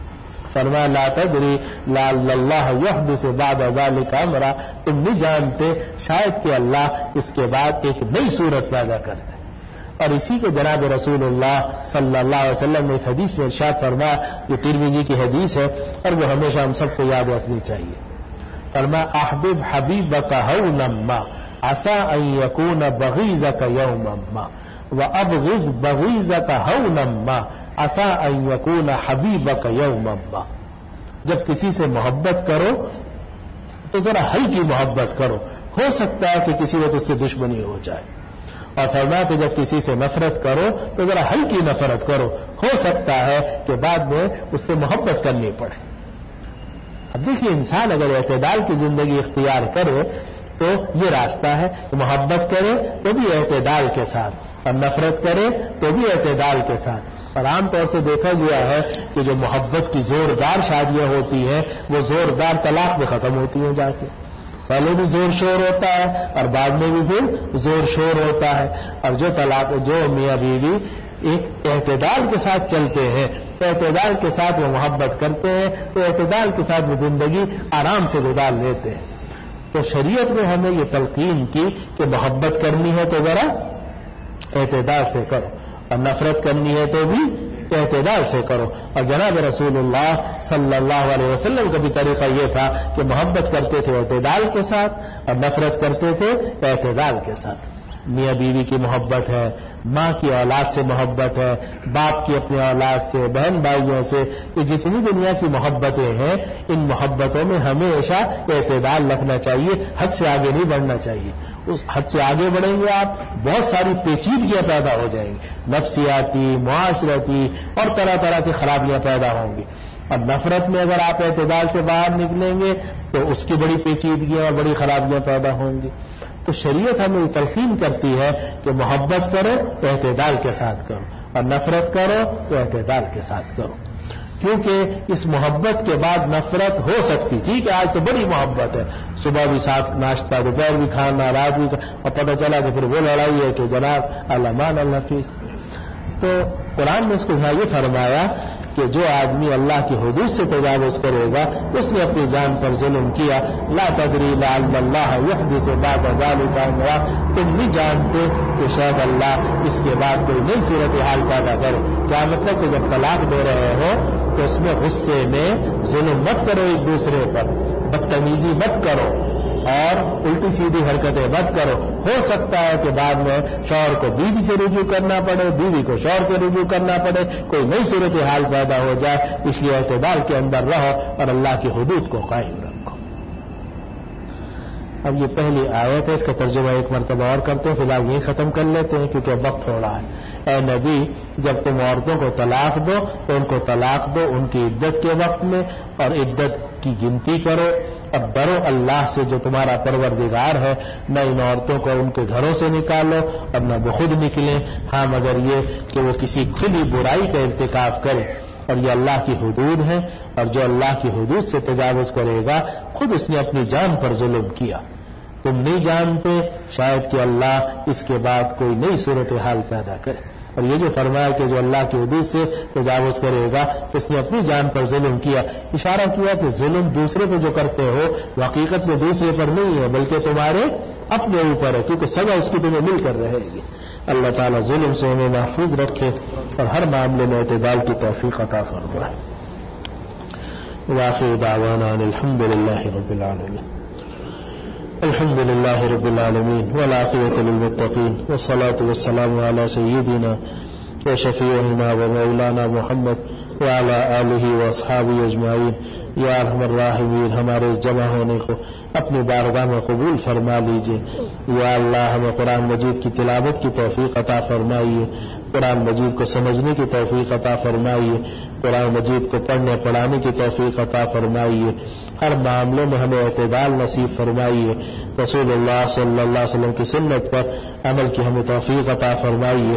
فرمایا لا تدری لعل اللہ یحدث بعد ذلک امرا، تم نہیں جانتے شاید کہ اللہ اس کے بعد ایک نئی صورت پیدا کرتے. اور اسی کو جناب رسول اللہ صلی اللہ علیہ وسلم نے ایک حدیث میں ارشاد فرمایا، جو ترمذی کی حدیث ہے اور وہ ہمیشہ ہم سب کو یاد رکھنی چاہیے. فرمایا احبب حبیبک ہونا ما عسى ان يكون بغيضك يوما ما وابغض بغيضك ہونا ما عسى ان يكون حبيبك يوما ما. جب کسی سے محبت کرو تو ذرا ہلکی محبت کرو، ہو سکتا ہے کہ کسی وقت اس سے دشمنی ہو جائے. اور فرمایا کہ جب کسی سے نفرت کرو تو ذرا ہلکی نفرت کرو، ہو سکتا ہے کہ بعد میں اس سے محبت کرنی پڑے. اب دیکھیے انسان اگر اعتدال کی زندگی اختیار کرے تو یہ راستہ ہے کہ محبت کرے تو بھی اعتدال کے ساتھ، اور نفرت کرے تو بھی اعتدال کے ساتھ. اور عام طور سے دیکھا گیا ہے کہ جو محبت کی زوردار شادیاں ہوتی ہیں وہ زوردار طلاق میں ختم ہوتی ہیں جا کے. پہلے بھی زور شور ہوتا ہے اور بعد میں بھی پھر زور شور ہوتا ہے. اور جو طلاق جو میاں بیوی ایک اعتدال کے ساتھ چلتے ہیں، اعتدال کے ساتھ وہ محبت کرتے ہیں، تو اعتدال کے ساتھ وہ زندگی آرام سے گزار لیتے ہیں. تو شریعت نے ہمیں یہ تلقین کی کہ محبت کرنی ہے تو ذرا اعتدال سے کرو، اور نفرت کرنی ہے تو بھی اعتدال سے کرو. اور جناب رسول اللہ صلی اللہ علیہ وسلم کا بھی طریقہ یہ تھا کہ محبت کرتے تھے اعتدال کے ساتھ اور نفرت کرتے تھے اعتدال کے ساتھ. میاں بیوی کی محبت ہے، ماں کی اولاد سے محبت ہے، باپ کی اپنے اولاد سے، بہن بھائیوں سے، یہ جتنی دنیا کی محبتیں ہیں ان محبتوں میں ہمیشہ اعتدال رکھنا چاہیے، حد سے آگے نہیں بڑھنا چاہیے. اس حد سے آگے بڑھیں گے آپ بہت ساری پیچیدگیاں پیدا ہو جائیں گی، نفسیاتی، معاشرتی اور طرح طرح کی خرابیاں پیدا ہوں گی. اور نفرت میں اگر آپ اعتدال سے باہر نکلیں گے تو اس کی بڑی پیچیدگیاں اور بڑی خرابیاں پیدا ہوں گی. تو شریعت ہمیں تلقین کرتی ہے کہ محبت کرو تو اعتدال کے ساتھ کرو، اور نفرت کرو تو اعتدال کے ساتھ کرو. کیونکہ اس محبت کے بعد نفرت ہو سکتی. ٹھیک ہے آج تو بڑی محبت ہے، صبح بھی ساتھ ناشتہ، دوپہر بھی کھانا، رات بھی کھانا، اور پتہ چلا کہ پھر وہ لڑائی ہے کہ جناب الامان الحفیظ. تو قرآن نے اس کو یہ فرمایا کہ جو آدمی اللہ کی حدود سے تجاوز کرے گا اس نے اپنی جان پر ظلم کیا. لا تدری لعل اللہ یحدث بعد ذلک امرا، تم نہیں جانتے کہ شاید اللہ اس کے بعد کوئی نئی صورتحال پیدا کرے. کیا مطلب کہ جب طلاق دے رہے ہو تو اس میں غصے میں ظلم مت کرو ایک دوسرے پر، بدتمیزی مت کرو اور الٹی سیدھی حرکتیں مت کرو. ہو سکتا ہے کہ بعد میں شوہر کو بیوی سے رجوع کرنا پڑے، بیوی کو شوہر سے رجوع کرنا پڑے، کوئی نئی صورتحال پیدا ہو جائے. اس لیے اعتدال کے اندر رہو اور اللہ کی حدود کو قائم رکھو. اب یہ پہلی آیت ہے، اس کا ترجمہ ایک مرتبہ اور کرتے ہیں، فی الحال یہی ختم کر لیتے ہیں کیونکہ وقت تھوڑا ہے. اے نبی جب تم عورتوں کو طلاق دو تو ان کو طلاق دو ان کی عدت کے وقت میں، اور عدت کی گنتی کرو. اب ڈرو اللہ سے جو تمہارا پروردگار ہے، نہ ان عورتوں کو ان کے گھروں سے نکالو اور نہ وہ خود نکلیں، ہاں مگر یہ کہ وہ کسی کھلی برائی کا ارتکاب کرے. اور یہ اللہ کی حدود ہے، اور جو اللہ کی حدود سے تجاوز کرے گا خود اس نے اپنی جان پر ظلم کیا. تم نہیں جانتے شاید کہ اللہ اس کے بعد کوئی نئی صورتحال پیدا کرے. اور یہ جو فرمایا کہ جو اللہ کی حدود سے تجاوز کرے گا اس نے اپنی جان پر ظلم کیا، اشارہ کیا کہ ظلم دوسرے پہ جو کرتے ہو وہ حقیقت میں دوسرے پر نہیں ہے بلکہ تمہارے اپنے اوپر ہے، کیونکہ سزا اس کی تمہیں مل کر رہے گی. اللہ تعالیٰ ظلم سے ہمیں محفوظ رکھے اور ہر معاملے میں اعتدال کی توفیق عطا فرمائے. وآخر دعوانا ان الحمد للہ رب العالمین. الحمد لله رب العالمين والعاقبة للمتقين والصلاة والسلام على سيدنا وشفيعنا ومولانا محمد وعلى آله واصحابه اجمعین. یا ارحم الراحمین ہمارے اس جمع ہونے کو اپنی بارگاہ میں قبول فرما لیجئے. یا اللہ ہمیں قرآن مجید کی تلاوت کی توفیق عطا فرمائیے، قرآن مجید کو سمجھنے کی توفیق عطا فرمائیے، قرآن مجید کو پڑھنے پڑھانے کی توفیق عطا فرمائیے. ہر معاملے میں ہمیں اعتدال نصیب فرمائیے. رسول اللہ صلی اللہ علیہ وسلم کی سنت پر عمل کی ہمیں توفیق عطا فرمائیے.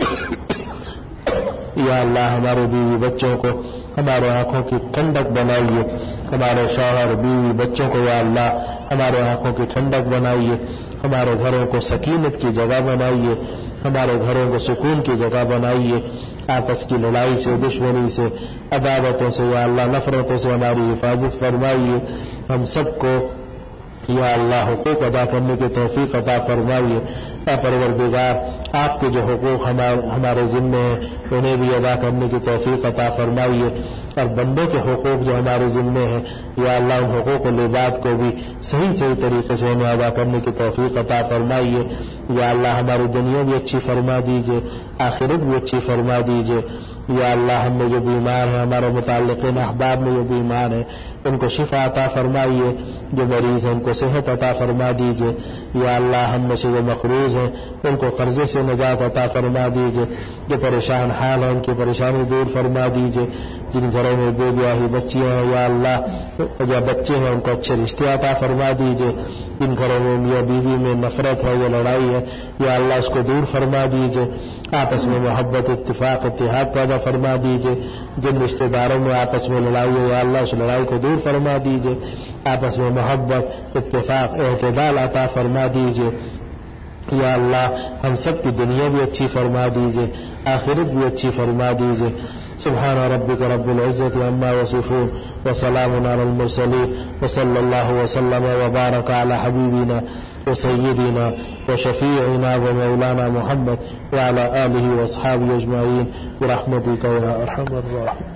یا اللہ ہمارے بیوی بچوں کو ہمارے آنکھوں کی ٹھنڈک بنائیے، ہمارے شوہر بیوی بچوں کو یا اللہ ہمارے آنکھوں کی ٹھنڈک بنائیے، ہمارے گھروں کو سکینت کی جگہ بنائیے، ہمارے گھروں کو سکون کی جگہ بنائیے. آپس کی لڑائی سے، دشمنی سے، عداوتوں سے یا اللہ نفرتوں سے ہماری حفاظت فرمائیے. ہم سب کو یا اللہ حقوق ادا کرنے کی توفیق عطا فرمائیے. اے پروردگار آپ کے جو حقوق ہمارے ذمے ہیں انہیں بھی ادا کرنے کی توفیق عطا فرمائیے، اور بندوں کے حقوق جو ہمارے ذمے ہیں یا اللہ ان حقوق العباد کو بھی صحیح صحیح طریقے سے انہیں ادا کرنے کی توفیق عطا فرمائیے. یا اللہ ہماری دنیا بھی اچھی فرما دیجئے، آخرت بھی اچھی فرما دیجئے. یا اللہ ہم میں جو بیمار ہیں، ہمارے متعلقین احباب میں جو بیمار ہیں ان کو شفا عطا فرمائیے، جو مریض ہیں ان کو صحت عطا فرما دیجئے. یا اللہ ہم میں سے جو مقروض ہیں ان کو قرضے سے نجات عطا فرما دیجئے، جو پریشان حال ہیں ان کی پریشانی دور فرما دیجئے. جن گھروں میں بے بیاہی بچیاں ہیں یا اللہ یا بچے ہیں ان کو اچھے رشتے عطا فرما دیجئے. جن گھروں میں میاں بیوی میں نفرت ہے یا لڑائی ہے یا اللہ اس کو دور فرما دیجئے. آپس میں محبت اتفاق اتحاد پیدا فرما دیجئے. جن رشتہ داروں میں آپس میں لڑائی ہے یا اللہ اس لڑائی کو دور فرما دیجئے. آپس میں محبت اتفاق اعتدال عطا فرما دیجئے. یا اللہ ہم سب کی دنیا بھی اچھی فرما دیجئے, آخرت بھی اچھی فرما دیجئے. سبحان ربک رب العزت عما یصفون وسلام علی المرسلین وصلی اللہ وسلم وبارک علی حبیبنا وسیدنا وشفیعنا ومولانا محمد وعلى آلہ واصحابہ اجمعین برحمتک یا ارحم الراحمین.